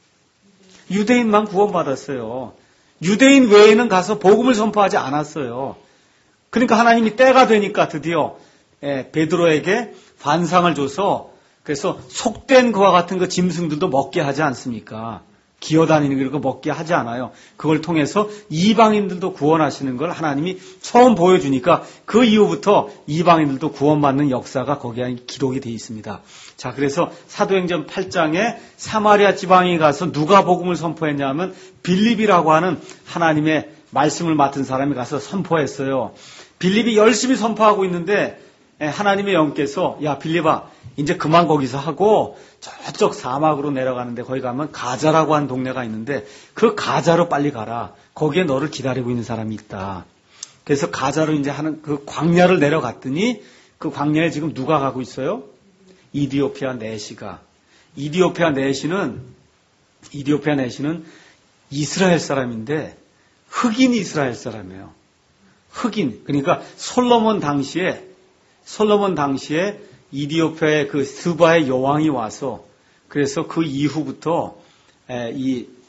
유대인만 구원받았어요. 유대인 외에는 가서 복음을 선포하지 않았어요. 그러니까 하나님이 때가 되니까 드디어 예, 베드로에게 반상을 줘서 그래서 속된 그와 같은 그 짐승들도 먹게 하지 않습니까? 기어다니는 거 먹게 하지 않아요. 그걸 통해서 이방인들도 구원하시는 걸 하나님이 처음 보여주니까 그 이후부터 이방인들도 구원받는 역사가 거기에 기록이 되어 있습니다. 자, 그래서 사도행전 팔 장에 사마리아 지방에 가서 누가 복음을 선포했냐 하면 빌립이라고 하는 하나님의 말씀을 맡은 사람이 가서 선포했어요. 빌립이 열심히 선포하고 있는데 하나님의 영께서 야 빌립아 이제 그만 거기서 하고 저쪽 사막으로 내려가는데 거기 가면 가자라고 하는 동네가 있는데 그 가자로 빨리 가라. 거기에 너를 기다리고 있는 사람이 있다. 그래서 가자로 이제 하는 그 광야를 내려갔더니 그 광야에 지금 누가 가고 있어요? 이디오피아 내시가. 이디오피아 내시는 이디오피아 내시는 이스라엘 사람인데 흑인 이스라엘 사람이에요. 흑인. 그러니까 솔로몬 당시에 솔로몬 당시에 이디오피아의 그 스바의 여왕이 와서 그래서 그 이후부터 이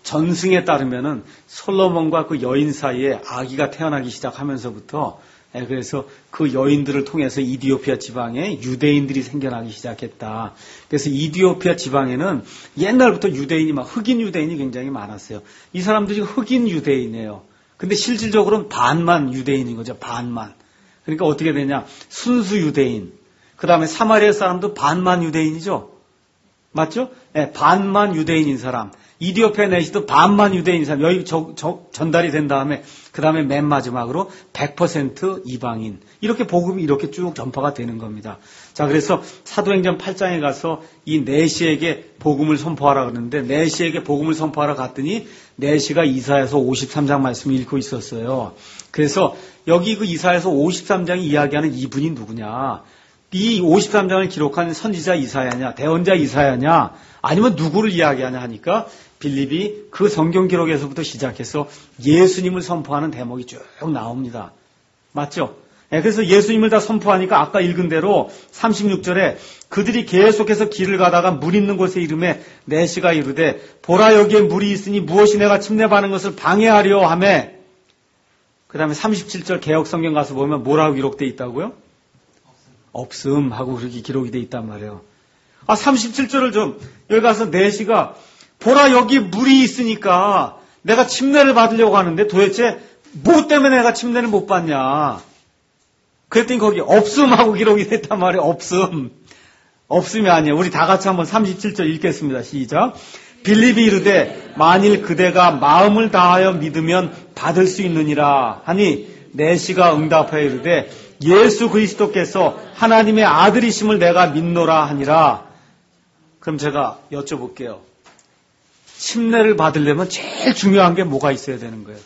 전승에 따르면은 솔로몬과 그 여인 사이에 아기가 태어나기 시작하면서부터 예, 그래서 그 여인들을 통해서 이디오피아 지방에 유대인들이 생겨나기 시작했다. 그래서 이디오피아 지방에는 옛날부터 유대인이 막 흑인 유대인이 굉장히 많았어요. 이 사람들이 흑인 유대인이에요. 근데 실질적으로는 반만 유대인인 거죠. 반만. 그러니까 어떻게 되냐. 순수 유대인. 그 다음에 사마리아 사람도 반만 유대인이죠. 맞죠? 네, 반만 유대인인 사람. 이디오피아 내시도 반만 유대인인 사람. 여기 저, 저, 전달이 된 다음에 그 다음에 맨 마지막으로 백 퍼센트 이방인. 이렇게 복음이 이렇게 쭉 전파가 되는 겁니다. 자, 그래서 사도행전 팔 장에 가서 이 내시에게 복음을 선포하라 그러는데 내시에게 복음을 선포하러 갔더니 내시가 이사야서 오십삼 장 말씀을 읽고 있었어요. 그래서 여기 그 이사야서 오십삼 장이 이야기하는 이분이 누구냐? 이 오십삼 장을 기록한 선지자 이사야냐, 대언자 이사야냐, 아니면 누구를 이야기하냐 하니까 빌립이 그 성경 기록에서부터 시작해서 예수님을 선포하는 대목이 쭉 나옵니다. 맞죠? 네, 그래서 예수님을 다 선포하니까 아까 읽은 대로 삼십육 절에 그들이 계속해서 길을 가다가 물 있는 곳에 이름에 내시가 이르되 보라 여기에 물이 있으니 무엇이 내가 침례받는 것을 방해하려 하며 그 다음에 삼십칠 절 개역성경 가서 보면 뭐라고 기록되어 있다고요? 없음 하고 그렇게 기록이 되어 있단 말이에요. 아, 삼십칠 절을 좀 여기 가서 내시가 보라 여기 물이 있으니까 내가 침례를 받으려고 하는데 도대체 뭐 때문에 내가 침례를 못 받냐. 그랬더니 거기 없음 하고 기록이 됐단 말이에요. 없음. 없음이 아니에요. 우리 다 같이 한번 삼십칠 절 읽겠습니다. 시작. 빌립이 이르되 만일 그대가 마음을 다하여 믿으면 받을 수 있느니라 하니 내시가 응답하여 이르되 예수 그리스도께서 하나님의 아들이심을 내가 믿노라 하니라. 그럼 제가 여쭤볼게요. 침례를 받으려면 제일 중요한 게 뭐가 있어야 되는 거예요?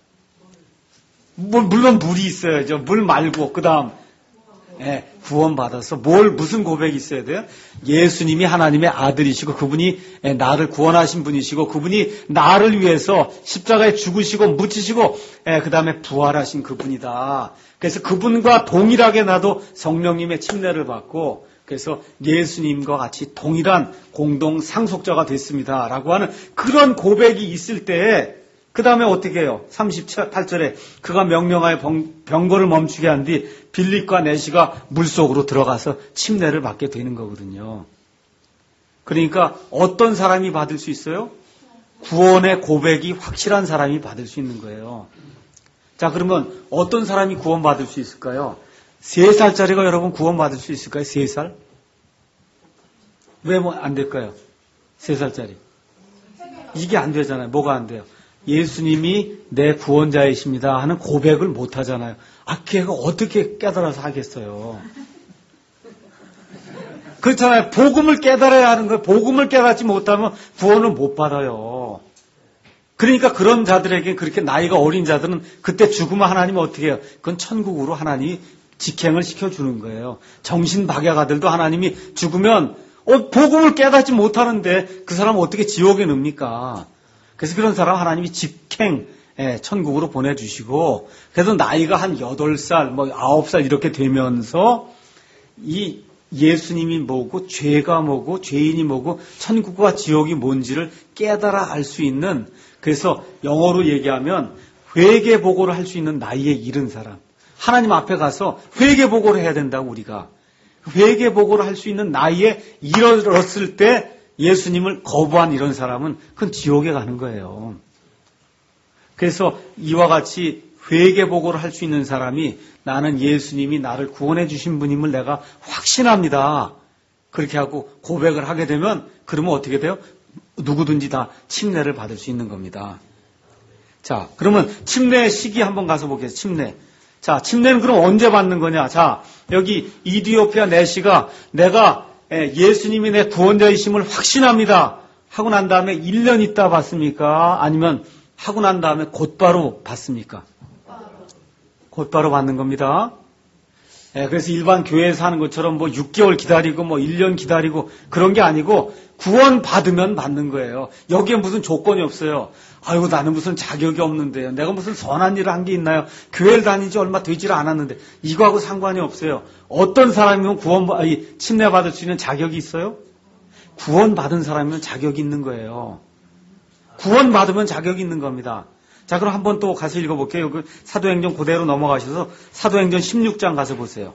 뭐, 물론 물이 있어야죠. 물 말고 그 다음 예, 구원받아서 뭘 무슨 고백이 있어야 돼요? 예수님이 하나님의 아들이시고 그분이 예, 나를 구원하신 분이시고 그분이 나를 위해서 십자가에 죽으시고 묻히시고 예, 그 다음에 부활하신 그분이다. 그래서 그분과 동일하게 나도 성령님의 침례를 받고 그래서 예수님과 같이 동일한 공동 상속자가 됐습니다. 라고 하는 그런 고백이 있을 때에 그 다음에 어떻게 해요? 삼십팔 절에 그가 명령하여 병거를 멈추게 한 뒤 빌립과 내시가 물속으로 들어가서 침례를 받게 되는 거거든요. 그러니까 어떤 사람이 받을 수 있어요? 구원의 고백이 확실한 사람이 받을 수 있는 거예요. 자, 그러면 어떤 사람이 구원받을 수 있을까요? 세 살짜리가 여러분 구원받을 수 있을까요? 세 살? 왜 뭐 안 될까요? 세 살짜리. 이게 안 되잖아요. 뭐가 안 돼요? 예수님이 내 구원자이십니다 하는 고백을 못 하잖아요. 아, 걔가 어떻게 깨달아서 하겠어요? 그렇잖아요. 복음을 깨달아야 하는 거예요. 복음을 깨닫지 못하면 구원을 못 받아요. 그러니까 그런 자들에게 그렇게 나이가 어린 자들은 그때 죽으면 하나님이 어떻게 해요? 그건 천국으로 하나님이 직행을 시켜주는 거예요. 정신박약아들도 하나님이 죽으면 어, 복음을 깨닫지 못하는데 그 사람은 어떻게 지옥에 넣습니까? 그래서 그런 사람 하나님이 직행 예, 천국으로 보내주시고 그래도 나이가 한 여덟 살, 뭐 아홉 살 이렇게 되면서 이 예수님이 뭐고 죄가 뭐고 죄인이 뭐고 천국과 지옥이 뭔지를 깨달아 알 수 있는 그래서 영어로 얘기하면 회개 보고를 할 수 있는 나이에 이른 사람. 하나님 앞에 가서 회개 보고를 해야 된다고 우리가. 회개 보고를 할 수 있는 나이에 이르렀을 때 예수님을 거부한 이런 사람은 그건 지옥에 가는 거예요. 그래서 이와 같이 회개 보고를 할 수 있는 사람이 나는 예수님이 나를 구원해 주신 분임을 내가 확신합니다. 그렇게 하고 고백을 하게 되면 그러면 어떻게 돼요? 누구든지 다 침례를 받을 수 있는 겁니다. 자, 그러면 침례 시기 한번 가서 보겠습니다. 침례. 자, 침례는 그럼 언제 받는 거냐? 자, 여기 이디오피아 내시가 내가 예수님이 내 구원자이심을 확신합니다. 하고 난 다음에 일 년 있다 받습니까? 아니면 하고 난 다음에 곧바로 받습니까? 곧바로 받는 겁니다. 예, 그래서 일반 교회에서 하는 것처럼 뭐 육 개월 기다리고 뭐 일 년 기다리고 그런 게 아니고 구원 받으면 받는 거예요. 여기에 무슨 조건이 없어요. 아이고 나는 무슨 자격이 없는데요. 내가 무슨 선한 일을 한 게 있나요? 교회를 다니지 얼마 되지를 않았는데 이거하고 상관이 없어요. 어떤 사람이면 구원 아니 침례 받을 수 있는 자격이 있어요? 구원 받은 사람이면 자격이 있는 거예요. 구원받으면 자격이 있는 겁니다. 자, 그럼 한번 또 가서 읽어볼게요. 그 사도행전 그대로 넘어가셔서 사도행전 십육 장 가서 보세요.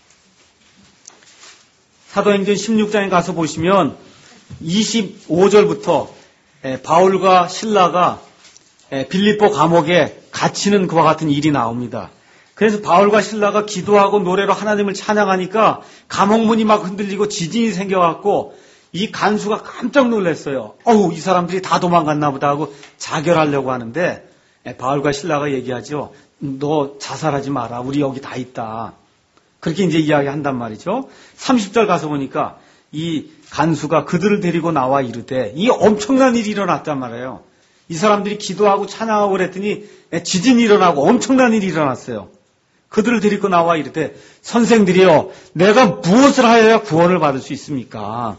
사도행전 십육 장에 가서 보시면 이십오 절부터 바울과 실라가 빌립보 감옥에 갇히는 그와 같은 일이 나옵니다. 그래서 바울과 실라가 기도하고 노래로 하나님을 찬양하니까 감옥문이 막 흔들리고 지진이 생겨갖고 이 간수가 깜짝 놀랐어요. 어우, 이 사람들이 다 도망갔나 보다 하고 자결하려고 하는데 바울과 실라가 얘기하죠. 너 자살하지 마라. 우리 여기 다 있다. 그렇게 이제 이야기한단 말이죠. 삼십 절 가서 보니까 이 간수가 그들을 데리고 나와 이르되 이 엄청난 일이 일어났단 말이에요. 이 사람들이 기도하고 찬양하고 그랬더니 지진이 일어나고 엄청난 일이 일어났어요. 그들을 데리고 나와 이르되 선생들이여 내가 무엇을 하여야 구원을 받을 수 있습니까?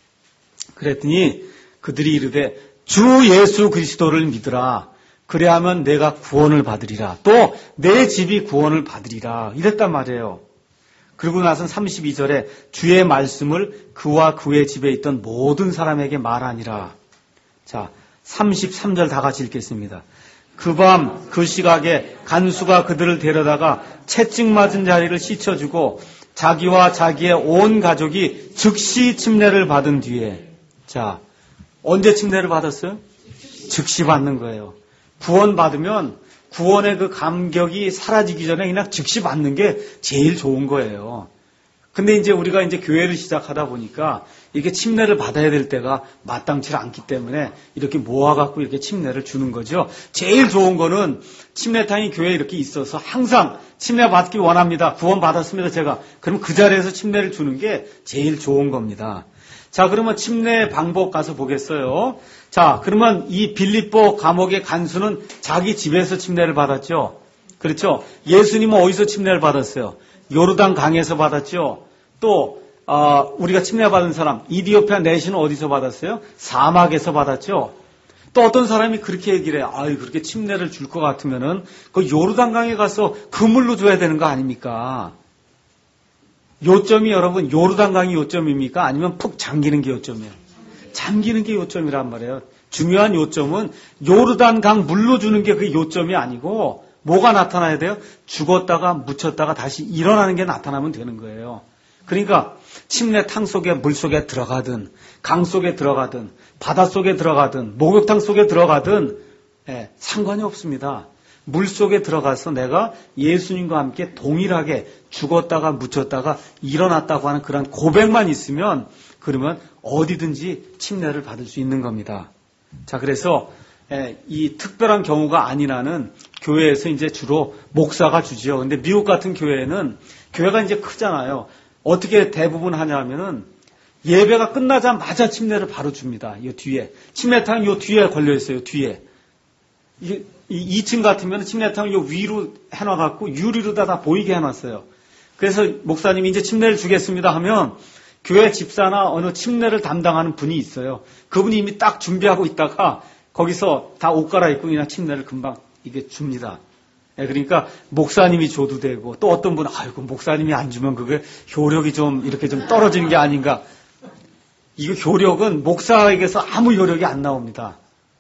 그랬더니 그들이 이르되 주 예수 그리스도를 믿으라. 그래야면 내가 구원을 받으리라. 또 내 집이 구원을 받으리라. 이랬단 말이에요. 그리고 나선 삼십이 절에 주의 말씀을 그와 그의 집에 있던 모든 사람에게 말하니라. 자, 삼십삼 절 다 같이 읽겠습니다. 그 밤 그 시각에 간수가 그들을 데려다가 채찍 맞은 자리를 씻어주고 자기와 자기의 온 가족이 즉시 침례를 받은 뒤에, 자, 언제 침례를 받았어요? 즉시 받는 거예요. 구원 받으면 구원의 그 감격이 사라지기 전에 그냥 즉시 받는 게 제일 좋은 거예요. 근데 이제 우리가 이제 교회를 시작하다 보니까 이렇게 침례를 받아야 될 때가 마땅치 않기 때문에 이렇게 모아갖고 이렇게 침례를 주는 거죠. 제일 좋은 거는 침례탕이 교회에 이렇게 있어서 항상 침례 받기 원합니다. 구원 받았습니다, 제가. 그럼 그 자리에서 침례를 주는 게 제일 좋은 겁니다. 자, 그러면 침례 방법 가서 보겠어요. 자, 그러면 이 빌립보 감옥의 간수는 자기 집에서 침례를 받았죠. 그렇죠? 예수님은 어디서 침례를 받았어요? 요르단 강에서 받았죠. 또 어, 우리가 침례 받은 사람 이디오피아 내시는 어디서 받았어요? 사막에서 받았죠. 또 어떤 사람이 그렇게 얘기를 해요. 아유, 그렇게 침례를 줄 것 같으면은 그 요르단 강에 가서 그물로 줘야 되는 거 아닙니까? 요점이 여러분 요르단 강이 요점입니까? 아니면 푹 잠기는 게 요점이에요? 잠기는 게 요점이란 말이에요. 중요한 요점은 요르단 강 물로 주는 게 그 요점이 아니고 뭐가 나타나야 돼요? 죽었다가 묻혔다가 다시 일어나는 게 나타나면 되는 거예요. 그러니까 침례탕 속에 물 속에 들어가든 강 속에 들어가든 바다 속에 들어가든 목욕탕 속에 들어가든 예, 상관이 없습니다. 물 속에 들어가서 내가 예수님과 함께 동일하게 죽었다가 묻혔다가 일어났다고 하는 그런 고백만 있으면 그러면 어디든지 침례를 받을 수 있는 겁니다. 자, 그래서 예, 이 특별한 경우가 아니라는 교회에서 이제 주로 목사가 주지요. 근데 미국 같은 교회는 교회가 이제 크잖아요. 어떻게 대부분 하냐면은 예배가 끝나자마자 침례를 바로 줍니다. 이 뒤에 침례탕이 요 뒤에 걸려 있어요. 뒤에 이, 이 층 같으면 침례탕을 요 위로 해놔갖고 유리로 다, 다 보이게 해놨어요. 그래서 목사님이 이제 침례를 주겠습니다 하면 교회 집사나 어느 침례를 담당하는 분이 있어요. 그분이 이미 딱 준비하고 있다가 거기서 다 옷 갈아입고 그냥 침례를 금방 이게 줍니다. 예, 그러니까 목사님이 줘도 되고 또 어떤 분은 아이고 목사님이 안 주면 그게 효력이 좀 이렇게 좀 떨어지는 게 아닌가. 이거 효력은 목사에게서 아무 효력이 안 나옵니다.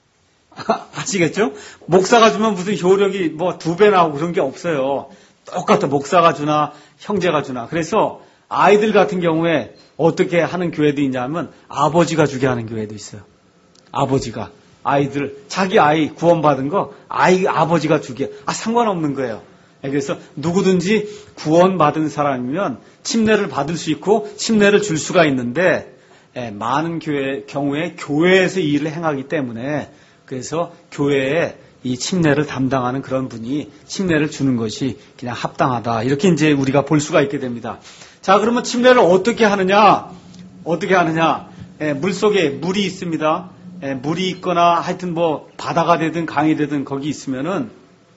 아시겠죠? 목사가 주면 무슨 효력이 뭐 두 배 나오고 그런 게 없어요. 똑같아. 목사가 주나 형제가 주나. 그래서 아이들 같은 경우에 어떻게 하는 교회도 있냐면 아버지가 주게 하는 교회도 있어요. 아버지가. 아이들, 자기 아이 구원받은 거 아이 아버지가 주게. 아, 상관없는 거예요. 그래서 누구든지 구원받은 사람이면 침례를 받을 수 있고 침례를 줄 수가 있는데 예, 많은 교회 경우에 교회에서 이 일을 행하기 때문에 그래서 교회에 이 침례를 담당하는 그런 분이 침례를 주는 것이 그냥 합당하다. 이렇게 이제 우리가 볼 수가 있게 됩니다. 자, 그러면 침례를 어떻게 하느냐? 어떻게 하느냐? 예, 물 속에 물이 있습니다. 예, 물이 있거나 하여튼 뭐 바다가 되든 강이 되든 거기 있으면은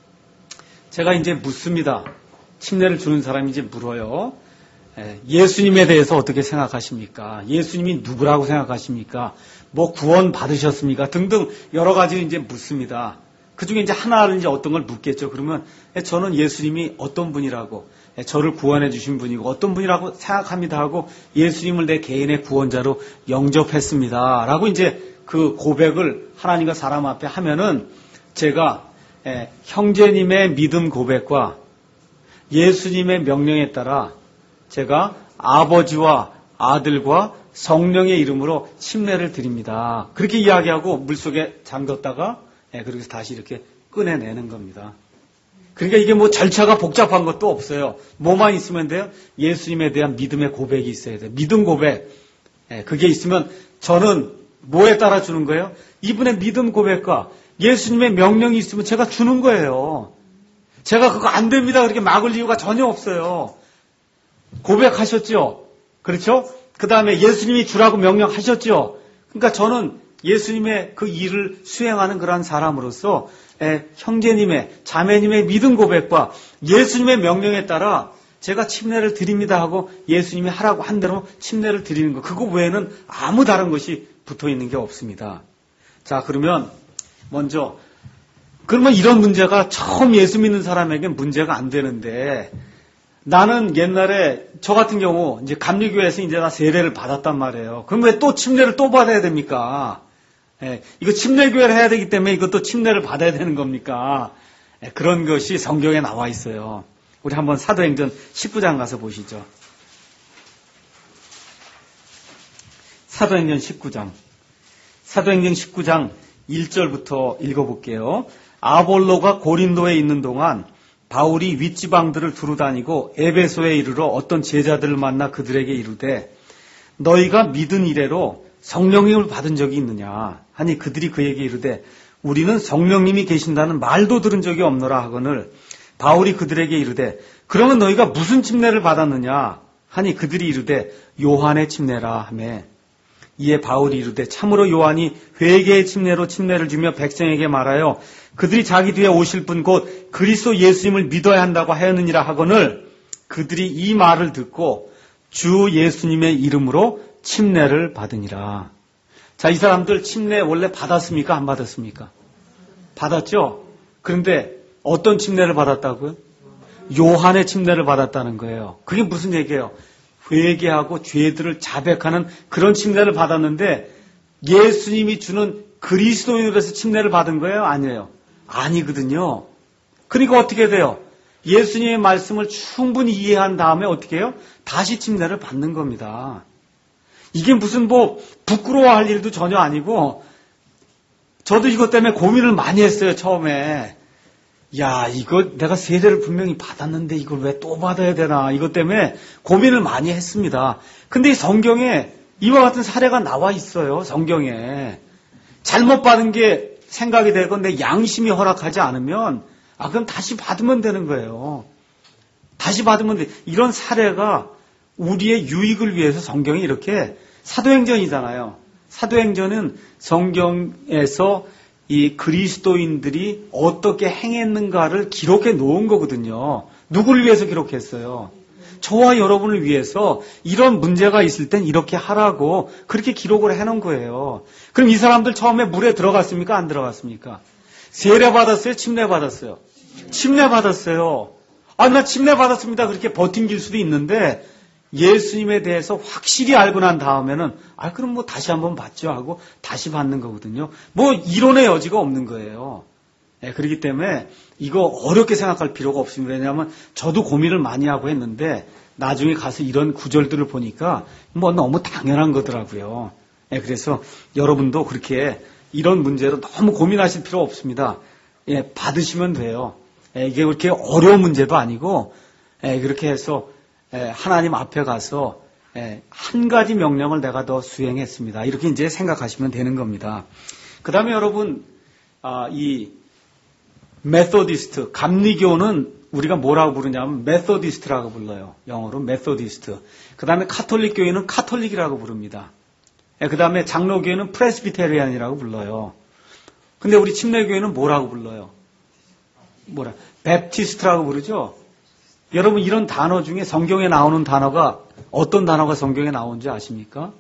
제가 이제 묻습니다. 침례를 주는 사람이 이제 물어요. 예, 예수님에 대해서 어떻게 생각하십니까? 예수님이 누구라고 생각하십니까? 뭐 구원 받으셨습니까? 등등 여러 가지 이제 묻습니다. 그 중에 이제 하나를 이제 어떤 걸 묻겠죠. 그러면 저는 예수님이 어떤 분이라고, 저를 구원해 주신 분이고 어떤 분이라고 생각합니다 하고 예수님을 내 개인의 구원자로 영접했습니다 라고 이제 그 고백을 하나님과 사람 앞에 하면은 제가 형제님의 믿음 고백과 예수님의 명령에 따라 제가 아버지와 아들과 성령의 이름으로 침례를 드립니다. 그렇게 이야기하고 물속에 잠겼다가 그렇게 다시 이렇게 꺼내내는 겁니다. 그러니까 이게 뭐 절차가 복잡한 것도 없어요. 뭐만 있으면 돼요? 예수님에 대한 믿음의 고백이 있어야 돼요. 믿음 고백. 그게 있으면 저는 뭐에 따라 주는 거예요? 이분의 믿음 고백과 예수님의 명령이 있으면 제가 주는 거예요. 제가 그거 안 됩니다. 그렇게 막을 이유가 전혀 없어요. 고백하셨죠? 그렇죠? 그 다음에 예수님이 주라고 명령하셨죠? 그러니까 저는 예수님의 그 일을 수행하는 그러한 사람으로서 형제님의, 자매님의 믿음 고백과 예수님의 명령에 따라 제가 침례를 드립니다 하고 예수님이 하라고 한 대로 침례를 드리는 거. 그거 외에는 아무 다른 것이 붙어 있는 게 없습니다. 자, 그러면 먼저 그러면 이런 문제가 처음 예수 믿는 사람에겐 문제가 안 되는데 나는 옛날에 저 같은 경우 이제 감리교회에서 이제 나 세례를 받았단 말이에요. 그럼 왜 또 침례를 또 받아야 됩니까? 예, 이거 침례교회를 해야 되기 때문에 이것도 침례를 받아야 되는 겁니까? 예, 그런 것이 성경에 나와 있어요. 우리 한번 사도행전 십구 장 가서 보시죠. 사도행전 십구 장. 사도행전 십구 장 일 절부터 읽어볼게요. 아볼로가 고린도에 있는 동안 바울이 윗지방들을 두루다니고 에베소에 이르러 어떤 제자들을 만나 그들에게 이르되 너희가 믿은 이래로 성령님을 받은 적이 있느냐 하니 그들이 그에게 이르되 우리는 성령님이 계신다는 말도 들은 적이 없노라 하거늘 바울이 그들에게 이르되 그러면 너희가 무슨 침례를 받았느냐 하니 그들이 이르되 요한의 침례라 하매 이에 바울이 이르되 참으로 요한이 회개의 침례로 침례를 주며 백성에게 말하여 그들이 자기 뒤에 오실 분 곧 그리스도 예수님을 믿어야 한다고 하였느니라 하거늘 그들이 이 말을 듣고 주 예수님의 이름으로 침례를 받으니라. 자, 이 사람들 침례 원래 받았습니까? 안 받았습니까? 받았죠? 그런데 어떤 침례를 받았다고요? 요한의 침례를 받았다는 거예요. 그게 무슨 얘기예요? 회개하고 죄들을 자백하는 그런 침례를 받았는데 예수님이 주는 그리스도인으로서 침례를 받은 거예요? 아니에요. 아니거든요. 그러니까 어떻게 돼요? 예수님의 말씀을 충분히 이해한 다음에 어떻게 해요? 다시 침례를 받는 겁니다. 이게 무슨 뭐 부끄러워할 일도 전혀 아니고 저도 이것 때문에 고민을 많이 했어요. 처음에. 야, 이거 내가 세례를 분명히 받았는데 이걸 왜 또 받아야 되나 이것 때문에 고민을 많이 했습니다. 근데 이 성경에 이와 같은 사례가 나와 있어요. 성경에. 잘못 받은 게 생각이 되고 내 양심이 허락하지 않으면 아 그럼 다시 받으면 되는 거예요. 다시 받으면 돼. 이런 사례가 우리의 유익을 위해서 성경이 이렇게 사도행전이잖아요. 사도행전은 성경에서 이 그리스도인들이 어떻게 행했는가를 기록해 놓은 거거든요. 누구를 위해서 기록했어요? 저와 여러분을 위해서 이런 문제가 있을 땐 이렇게 하라고 그렇게 기록을 해놓은 거예요. 그럼 이 사람들 처음에 물에 들어갔습니까? 안 들어갔습니까? 세례 받았어요? 침례 받았어요? 침례 받았어요. 아, 나 침례 받았습니다. 그렇게 버틴길 수도 있는데 예수님에 대해서 확실히 알고 난 다음에는 아 그럼 뭐 다시 한번 받죠 하고 다시 받는 거거든요. 뭐 이론의 여지가 없는 거예요. 네, 그렇기 때문에 이거 어렵게 생각할 필요가 없습니다. 왜냐하면 저도 고민을 많이 하고 했는데 나중에 가서 이런 구절들을 보니까 뭐 너무 당연한 거더라고요. 네, 그래서 여러분도 그렇게 이런 문제로 너무 고민하실 필요 없습니다. 예, 받으시면 돼요. 예, 이게 그렇게 어려운 문제도 아니고 예, 그렇게 해서 하나님 앞에 가서 한 가지 명령을 내가 더 수행했습니다. 이렇게 이제 생각하시면 되는 겁니다. 그 다음에 여러분, 이 메소디스트, 감리교는 우리가 뭐라고 부르냐면 메소디스트라고 불러요. 영어로 메소디스트. 그 다음에 카톨릭 교회는 카톨릭이라고 부릅니다. 그 다음에 장로교회는 프레스비테리안이라고 불러요. 근데 우리 침례교회는 뭐라고 불러요? 뭐라? 베프티스트라고 부르죠? 여러분 이런 단어 중에 성경에 나오는 단어가 어떤 단어가 성경에 나오는지 아십니까?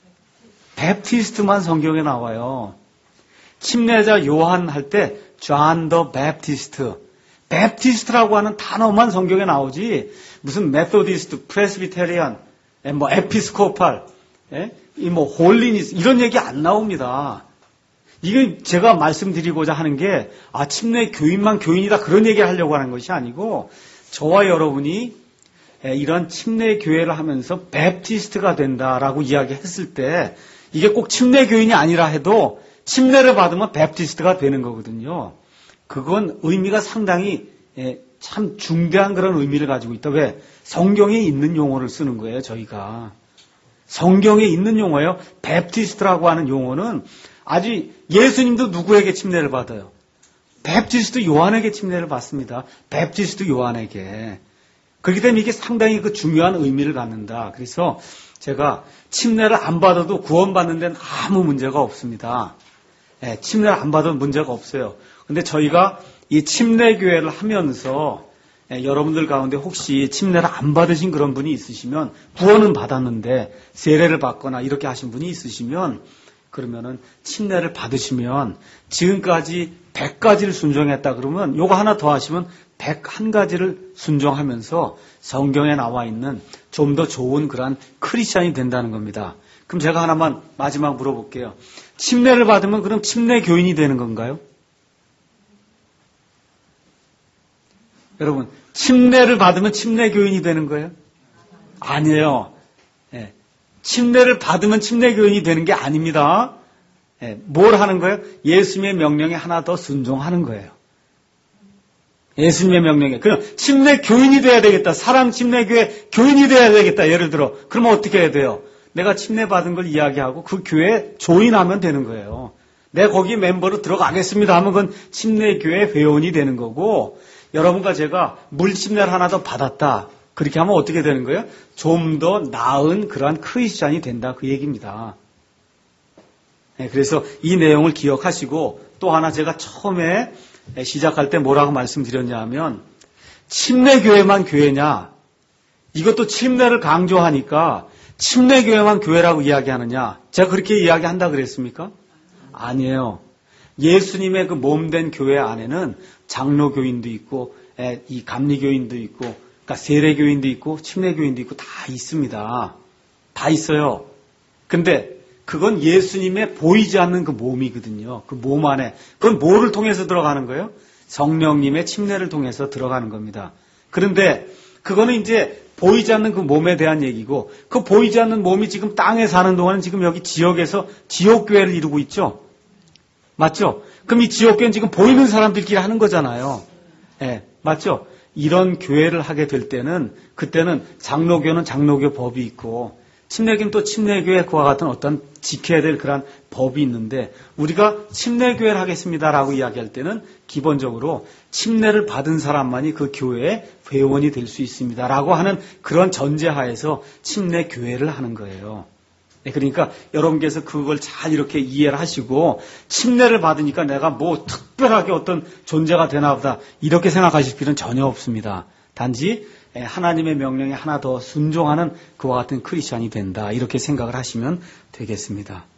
베프티스트만 성경에 나와요. 침례자 요한 할 때 John the Baptist. 베프티스트라고 하는 단어만 성경에 나오지 무슨 메소디스트, 프레스비테리안, 뭐 에피스코팔, 이 뭐 홀리니스 이런 얘기 안 나옵니다. 이게 제가 말씀드리고자 하는 게 아, 침례 교인만 교인이다 그런 얘기를 하려고 하는 것이 아니고 저와 여러분이 이런 침례 교회를 하면서 베프티스트가 된다라고 이야기했을 때 이게 꼭 침례 교인이 아니라 해도 침례를 받으면 베프티스트가 되는 거거든요. 그건 의미가 상당히 참 중대한 그런 의미를 가지고 있다. 왜? 성경에 있는 용어를 쓰는 거예요, 저희가. 성경에 있는 용어예요. 베프티스트라고 하는 용어는 아주 예수님도 누구에게 침례를 받아요? 베프티스트 요한에게 침례를 받습니다. 베프티스트 요한에게. 그렇기 때문에 이게 상당히 그 중요한 의미를 갖는다. 그래서 제가 침례를 안 받아도 구원받는 데는 아무 문제가 없습니다. 네, 침례를 안 받아도 문제가 없어요. 근데 저희가 이 침례교회를 하면서 네, 여러분들 가운데 혹시 침례를 안 받으신 그런 분이 있으시면 구원은 받았는데 세례를 받거나 이렇게 하신 분이 있으시면 그러면은 침례를 받으시면 지금까지 백 가지를 순종했다 그러면 요거 하나 더 하시면 백한 가지를 순종하면서 성경에 나와 있는 좀 더 좋은 그런 크리스찬이 된다는 겁니다. 그럼 제가 하나만 마지막 물어볼게요. 침례를 받으면 그럼 침례 교인이 되는 건가요? 여러분, 침례를 받으면 침례 교인이 되는 거예요? 아니에요. 네. 침례를 받으면 침례 교인이 되는 게 아닙니다. 네. 뭘 하는 거예요? 예수님의 명령에 하나 더 순종하는 거예요. 예수님의 명령에. 그럼 침례 교인이 돼야 되겠다. 사랑 침례교회 교인이 돼야 되겠다. 예를 들어. 그러면 어떻게 해야 돼요? 내가 침례 받은 걸 이야기하고 그 교회에 조인하면 되는 거예요. 내가 거기 멤버로 들어가겠습니다 하면 그건 침례교회 회원이 되는 거고 여러분과 제가 물 침례를 하나 더 받았다. 그렇게 하면 어떻게 되는 거예요? 좀 더 나은 그러한 크리스찬이 된다. 그 얘기입니다. 네, 그래서 이 내용을 기억하시고 또 하나 제가 처음에 시작할 때 뭐라고 말씀드렸냐 하면 침례교회만 교회냐 이것도 침례를 강조하니까 침례교회만 교회라고 이야기하느냐 제가 그렇게 이야기한다 그랬습니까? 아니에요. 예수님의 그 몸된 교회 안에는 장로교인도 있고 이 감리교인도 있고 그러니까 세례교인도 있고 침례교인도 있고 다 있습니다. 다 있어요. 근데 그건 예수님의 보이지 않는 그 몸이거든요. 그 몸 안에. 그건 뭐를 통해서 들어가는 거예요? 성령님의 침례를 통해서 들어가는 겁니다. 그런데 그거는 이제 보이지 않는 그 몸에 대한 얘기고 그 보이지 않는 몸이 지금 땅에 사는 동안은 지금 여기 지역에서 지옥교회를 이루고 있죠. 맞죠? 그럼 이 지옥교회는 지금 보이는 사람들끼리 하는 거잖아요. 예, 네, 맞죠? 이런 교회를 하게 될 때는 그때는 장로교는 장로교 법이 있고 침례교는 또 침례교회 그와 같은 어떤 지켜야 될 그런 법이 있는데 우리가 침례교회를 하겠습니다라고 이야기할 때는 기본적으로 침례를 받은 사람만이 그 교회의 회원이 될 수 있습니다라고 하는 그런 전제하에서 침례교회를 하는 거예요. 그러니까 여러분께서 그걸 잘 이렇게 이해를 하시고 침례를 받으니까 내가 뭐 특별하게 어떤 존재가 되나 보다 이렇게 생각하실 필요는 전혀 없습니다. 단지 하나님의 명령에 하나 더 순종하는 그와 같은 크리스찬이 된다. 이렇게 생각을 하시면 되겠습니다.